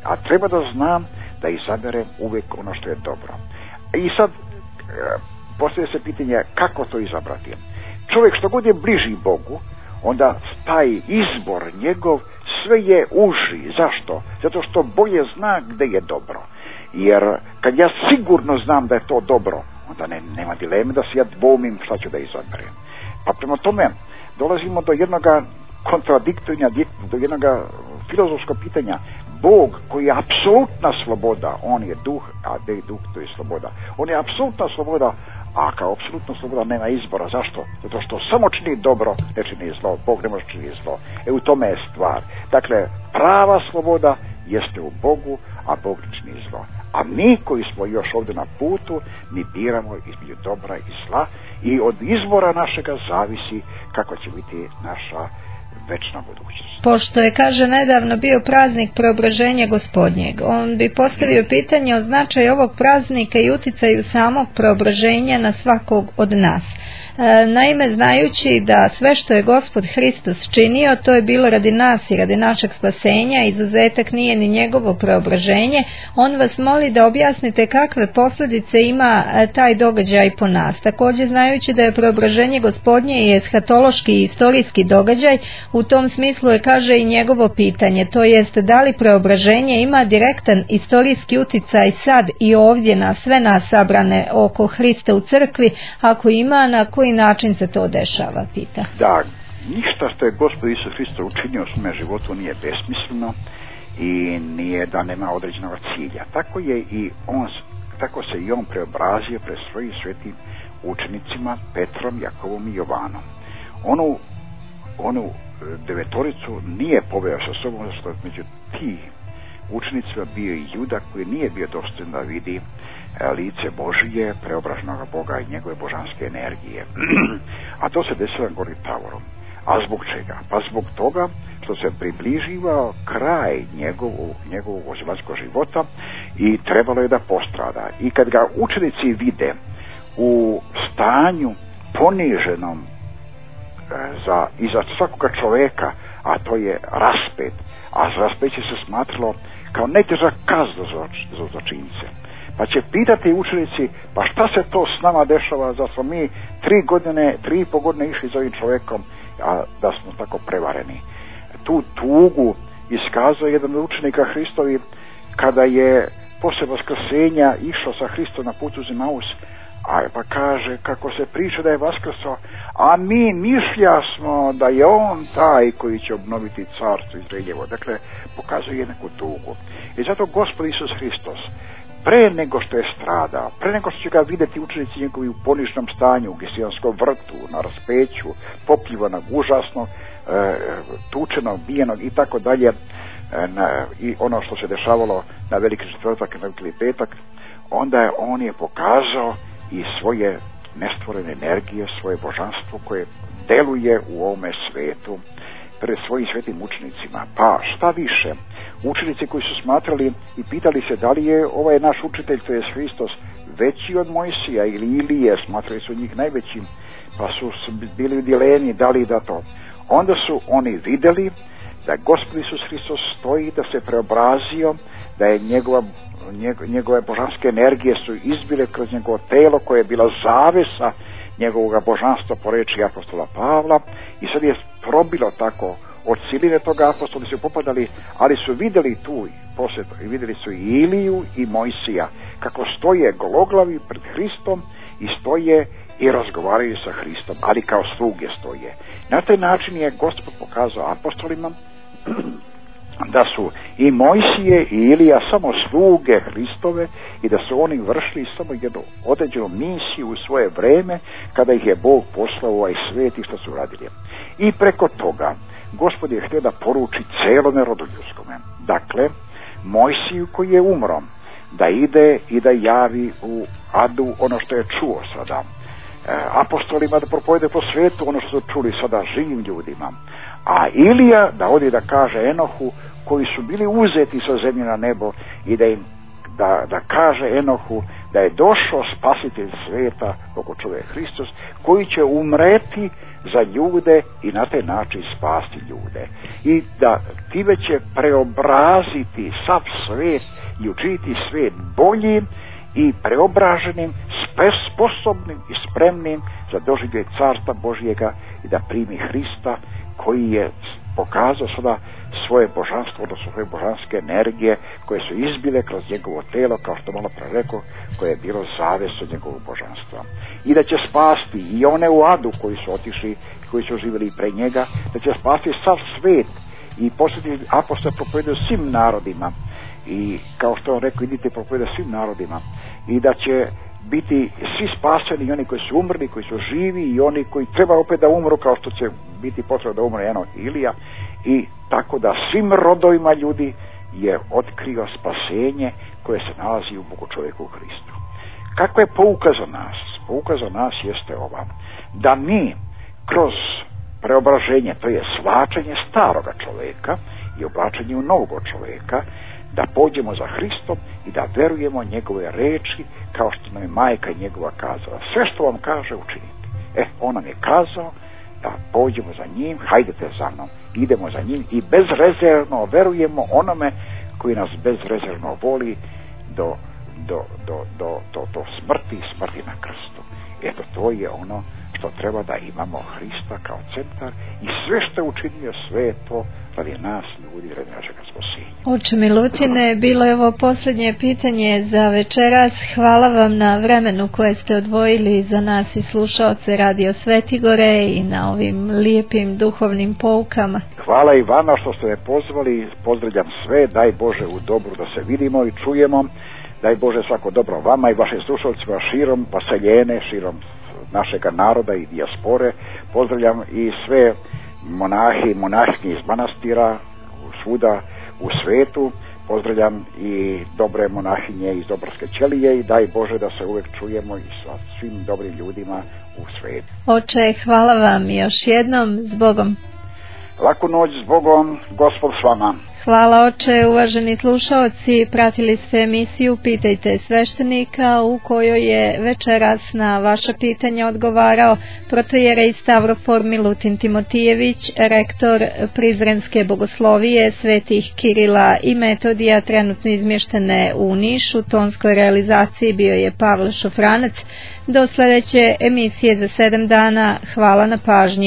A: a treba da znam da izaberem uvijek ono što je dobro. I sad postavlja se pitanje kako to izabrati. Čovjek što god je bliži Bogu, onda taj izbor njegov sve je uži. Zašto? Zato što bolje zna gdje je dobro. Jer kad ja sigurno znam da je to dobro, onda ne, nema dileme da se ja dvoumim šta ću da izaberem. Pa prema tome dolazimo do jednoga kontradiktornja, do jednoga filozofskog pitanja. Bog koji je apsolutna sloboda, on je duh, a gdje je duh, to je sloboda. On je apsolutna sloboda, a kao apsolutna sloboda nema izbora. Zašto? Zato što samo čini dobro, ne čini zlo. Bog ne može čini zlo. E u tome je stvar. Dakle, prava sloboda jeste u Bogu, a Bog ne čini zlo. A mi koji smo još ovdje na putu, mi biramo između dobra i zla i od izbora našega zavisi kako će biti naša večna budućnost.
E: Pošto je, kaže, nedavno bio praznik Preobraženja Gospodnjeg, on bi postavio pitanje o značaju ovog praznika i uticaju samog preobraženja na svakog od nas. E, naime, znajući da sve što je Gospod Hristos činio, to je bilo radi nas i radi našeg spasenja, izuzetak nije ni njegovo preobraženje, on vas moli da objasnite kakve posljedice ima taj događaj po nas. Također, znajući da je preobraženje Gospodnje i eshatološki i istorijski događaj, u tom smislu je, kaže, i njegovo pitanje, to jest da li preobraženje ima direktan istorijski uticaj sad i ovdje na sve nas sabrane oko Hrista u crkvi, ako ima, na koji način se to dešava, pita.
A: Da, ništa što je Gospod Isus Hristos učinio u svome životu nije besmisleno i nije da nema određenog cilja. Tako je i on, tako se i on preobrazio pred svojim svetim učenicima Petrom, Jakovom i Jovanom. Onu, onu devetoricu nije poveo sa sobom, zato što među tih učenicima bio i Juda koji nije bio dostojan da vidi lice Božije, preobraženog Boga i njegove božanske energije. A to se desilo na gori Tavorom. A zbog čega? Pa zbog toga što se približivao kraj njegovu, njegovog ozilačkog života i trebalo je da postrada. I kad ga učenici vide u stanju poniženom za, i za svakoga čoveka, a to je raspet, a za raspeće se smatralo kao najteža kazna za, za zločince. Pa će pitati učenici, pa šta se to s nama dešava, da smo mi tri godine, tri i po godine išli za ovim čovjekom, a da smo tako prevareni. Tu tugu iskazao jedan od učenika Hristovi kada je posle vaskrsenja išao sa Hristom na putu za Emaus, a pa kaže kako se priča da je vaskrso, a mi mišlja smo da je on taj koji će obnoviti carstvo Izraeljevo. Dakle, pokazuje jednaku tugu. I zato Gospod Isus Hristos, pre nego što je stradao, pre nego što će ga vidjeti učenici njegovi u ponižnom stanju, u Gesionskom vrtu, na raspeću, popljivanog, užasnog, e, tučenog, bijenog i tako dalje, i ono što se dešavalo na veliki četvrtak i na veliki petak, onda je on je pokazao i svoje nestvorene energije, svoje božanstvo koje deluje u ovome svetu pred svojim svetim učenicima. Pa šta više, učenici koji su smatrali i pitali se da li je ovaj naš učitelj, to je Hristos, veći od Mojsija ili Ilije, smatrali su njih najvećim, pa su bili u dilemi da li da to. Onda su oni vidjeli da Gospod Isus Hristos stoji, da se preobrazio, da je njegova, njegove božanske energije su izbile kroz njegovo telo koje je bila zavesa njegovog božanstva po reči apostola Pavla, i sad je probilo tako od siline toga, apostoli su popadali, ali su vidjeli tu posle, i vidjeli su i Iliju i Mojsija kako stoje gologlavi pred Hristom i stoje i razgovaraju sa Hristom, ali kao sluge stoje. Na taj način je Gospod pokazao apostolima da su i Mojsije i Ilija samo sluge Hristove i da su oni vršili samo jednu određenu misiju u svoje vreme kada ih je Bog poslao u ovaj svijet i što su radili. I preko toga Gospod je htio da poruči celome rodu ljudskome. Dakle, Mojsiju koji je umro, da ide i da javi u adu ono što je čuo sada. E, apostolima da propovede po svijetu ono što su čuli sada živim ljudima. A Ilija da odi da kaže Enohu koji su bili uzeti sa zemlje na nebo i da im da, da kaže Enohu da je došao spasitelj sveta, Bog čovjek Hristos, koji će umreti za ljude i na taj način spasti ljude. I da time će preobraziti sav svijet i učiniti svijet boljim i preobraženim, sposobnim i spremnim za doživljaj Carstva Božjega i da primi Hrista koji je pokazao sada svoje božanstvo, odnosno svoje božanske energije koje su izbile kroz njegovo telo, kao što malo pre rekao, koje je bilo zaves od njegovog božanstva. I da će spasti i one u adu koji su otišli, koji su živjeli pre njega, da će spasti sav svet i posljednji apostol propovedao svim narodima. I kao što on rekao, idite propovedati svim narodima. I da će biti svi spaseni, i oni koji su umrli, koji su živi, i oni koji treba opet da umru, kao što će biti potrebno da umre Enok i Ilija. I tako da svim rodovima ljudi je otkrio spasenje koje se nalazi u Bogu čovjeku Hristu. Kakva je pouka za nas? Pouka za nas jeste ova: da mi kroz preobraženje, to je svlačenje staroga čovjeka i oblačenje u novog čovjeka, da pođemo za Hristom i da verujemo njegove reči, kao što nam je majka njegova kazala. Sve što vam kaže učiniti. E, on nam je kazao da pođemo za njim, hajdete za mnom, idemo za njim i bezrezervno verujemo onome koji nas bezrezervno voli do, do, do, do, do, do smrti i smrti na krstu. Eto, to je ono što treba, da imamo Hrista kao centar i sve što je učinio, sve je to radi nas ljudi, radi našega spasenja.
E: Oče Milutine, bilo je ovo posljednje pitanje za večeras. Hvala vam na vremenu koje ste odvojili za nas i slušaoce Radio Svetigore i na ovim lijepim duhovnim poukama.
A: Hvala i vama što ste me pozvali, pozdravljam sve, daj Bože u dobru da se vidimo i čujemo, daj Bože svako dobro vama i vašim slušalcima širom Paseljene, širom našega naroda i dijaspore. Pozdravljam i sve monahi i monahkinje iz manastira svuda u svetu. Pozdravljam i dobre monahinje iz Dobrske ćelije i daj Bože da se uvijek čujemo i sa svim dobrim ljudima u svetu.
E: Oče, hvala vam još jednom, s Bogom.
A: Laku noć, s Bogom, Gospod s vama.
E: Hvala oče, uvaženi slušaoci, pratili ste emisiju Pitajte sveštenika, u kojoj je večeras na vaša pitanja odgovarao protojerej Stavrofor Milutin Timotijević, rektor Prizrenske bogoslovije svetih Kirila i Metodija, trenutno izmještene u Nišu. U tonskoj realizaciji bio je Pavle Šofranac. Do sljedeće emisije za sedam dana. Hvala na pažnji.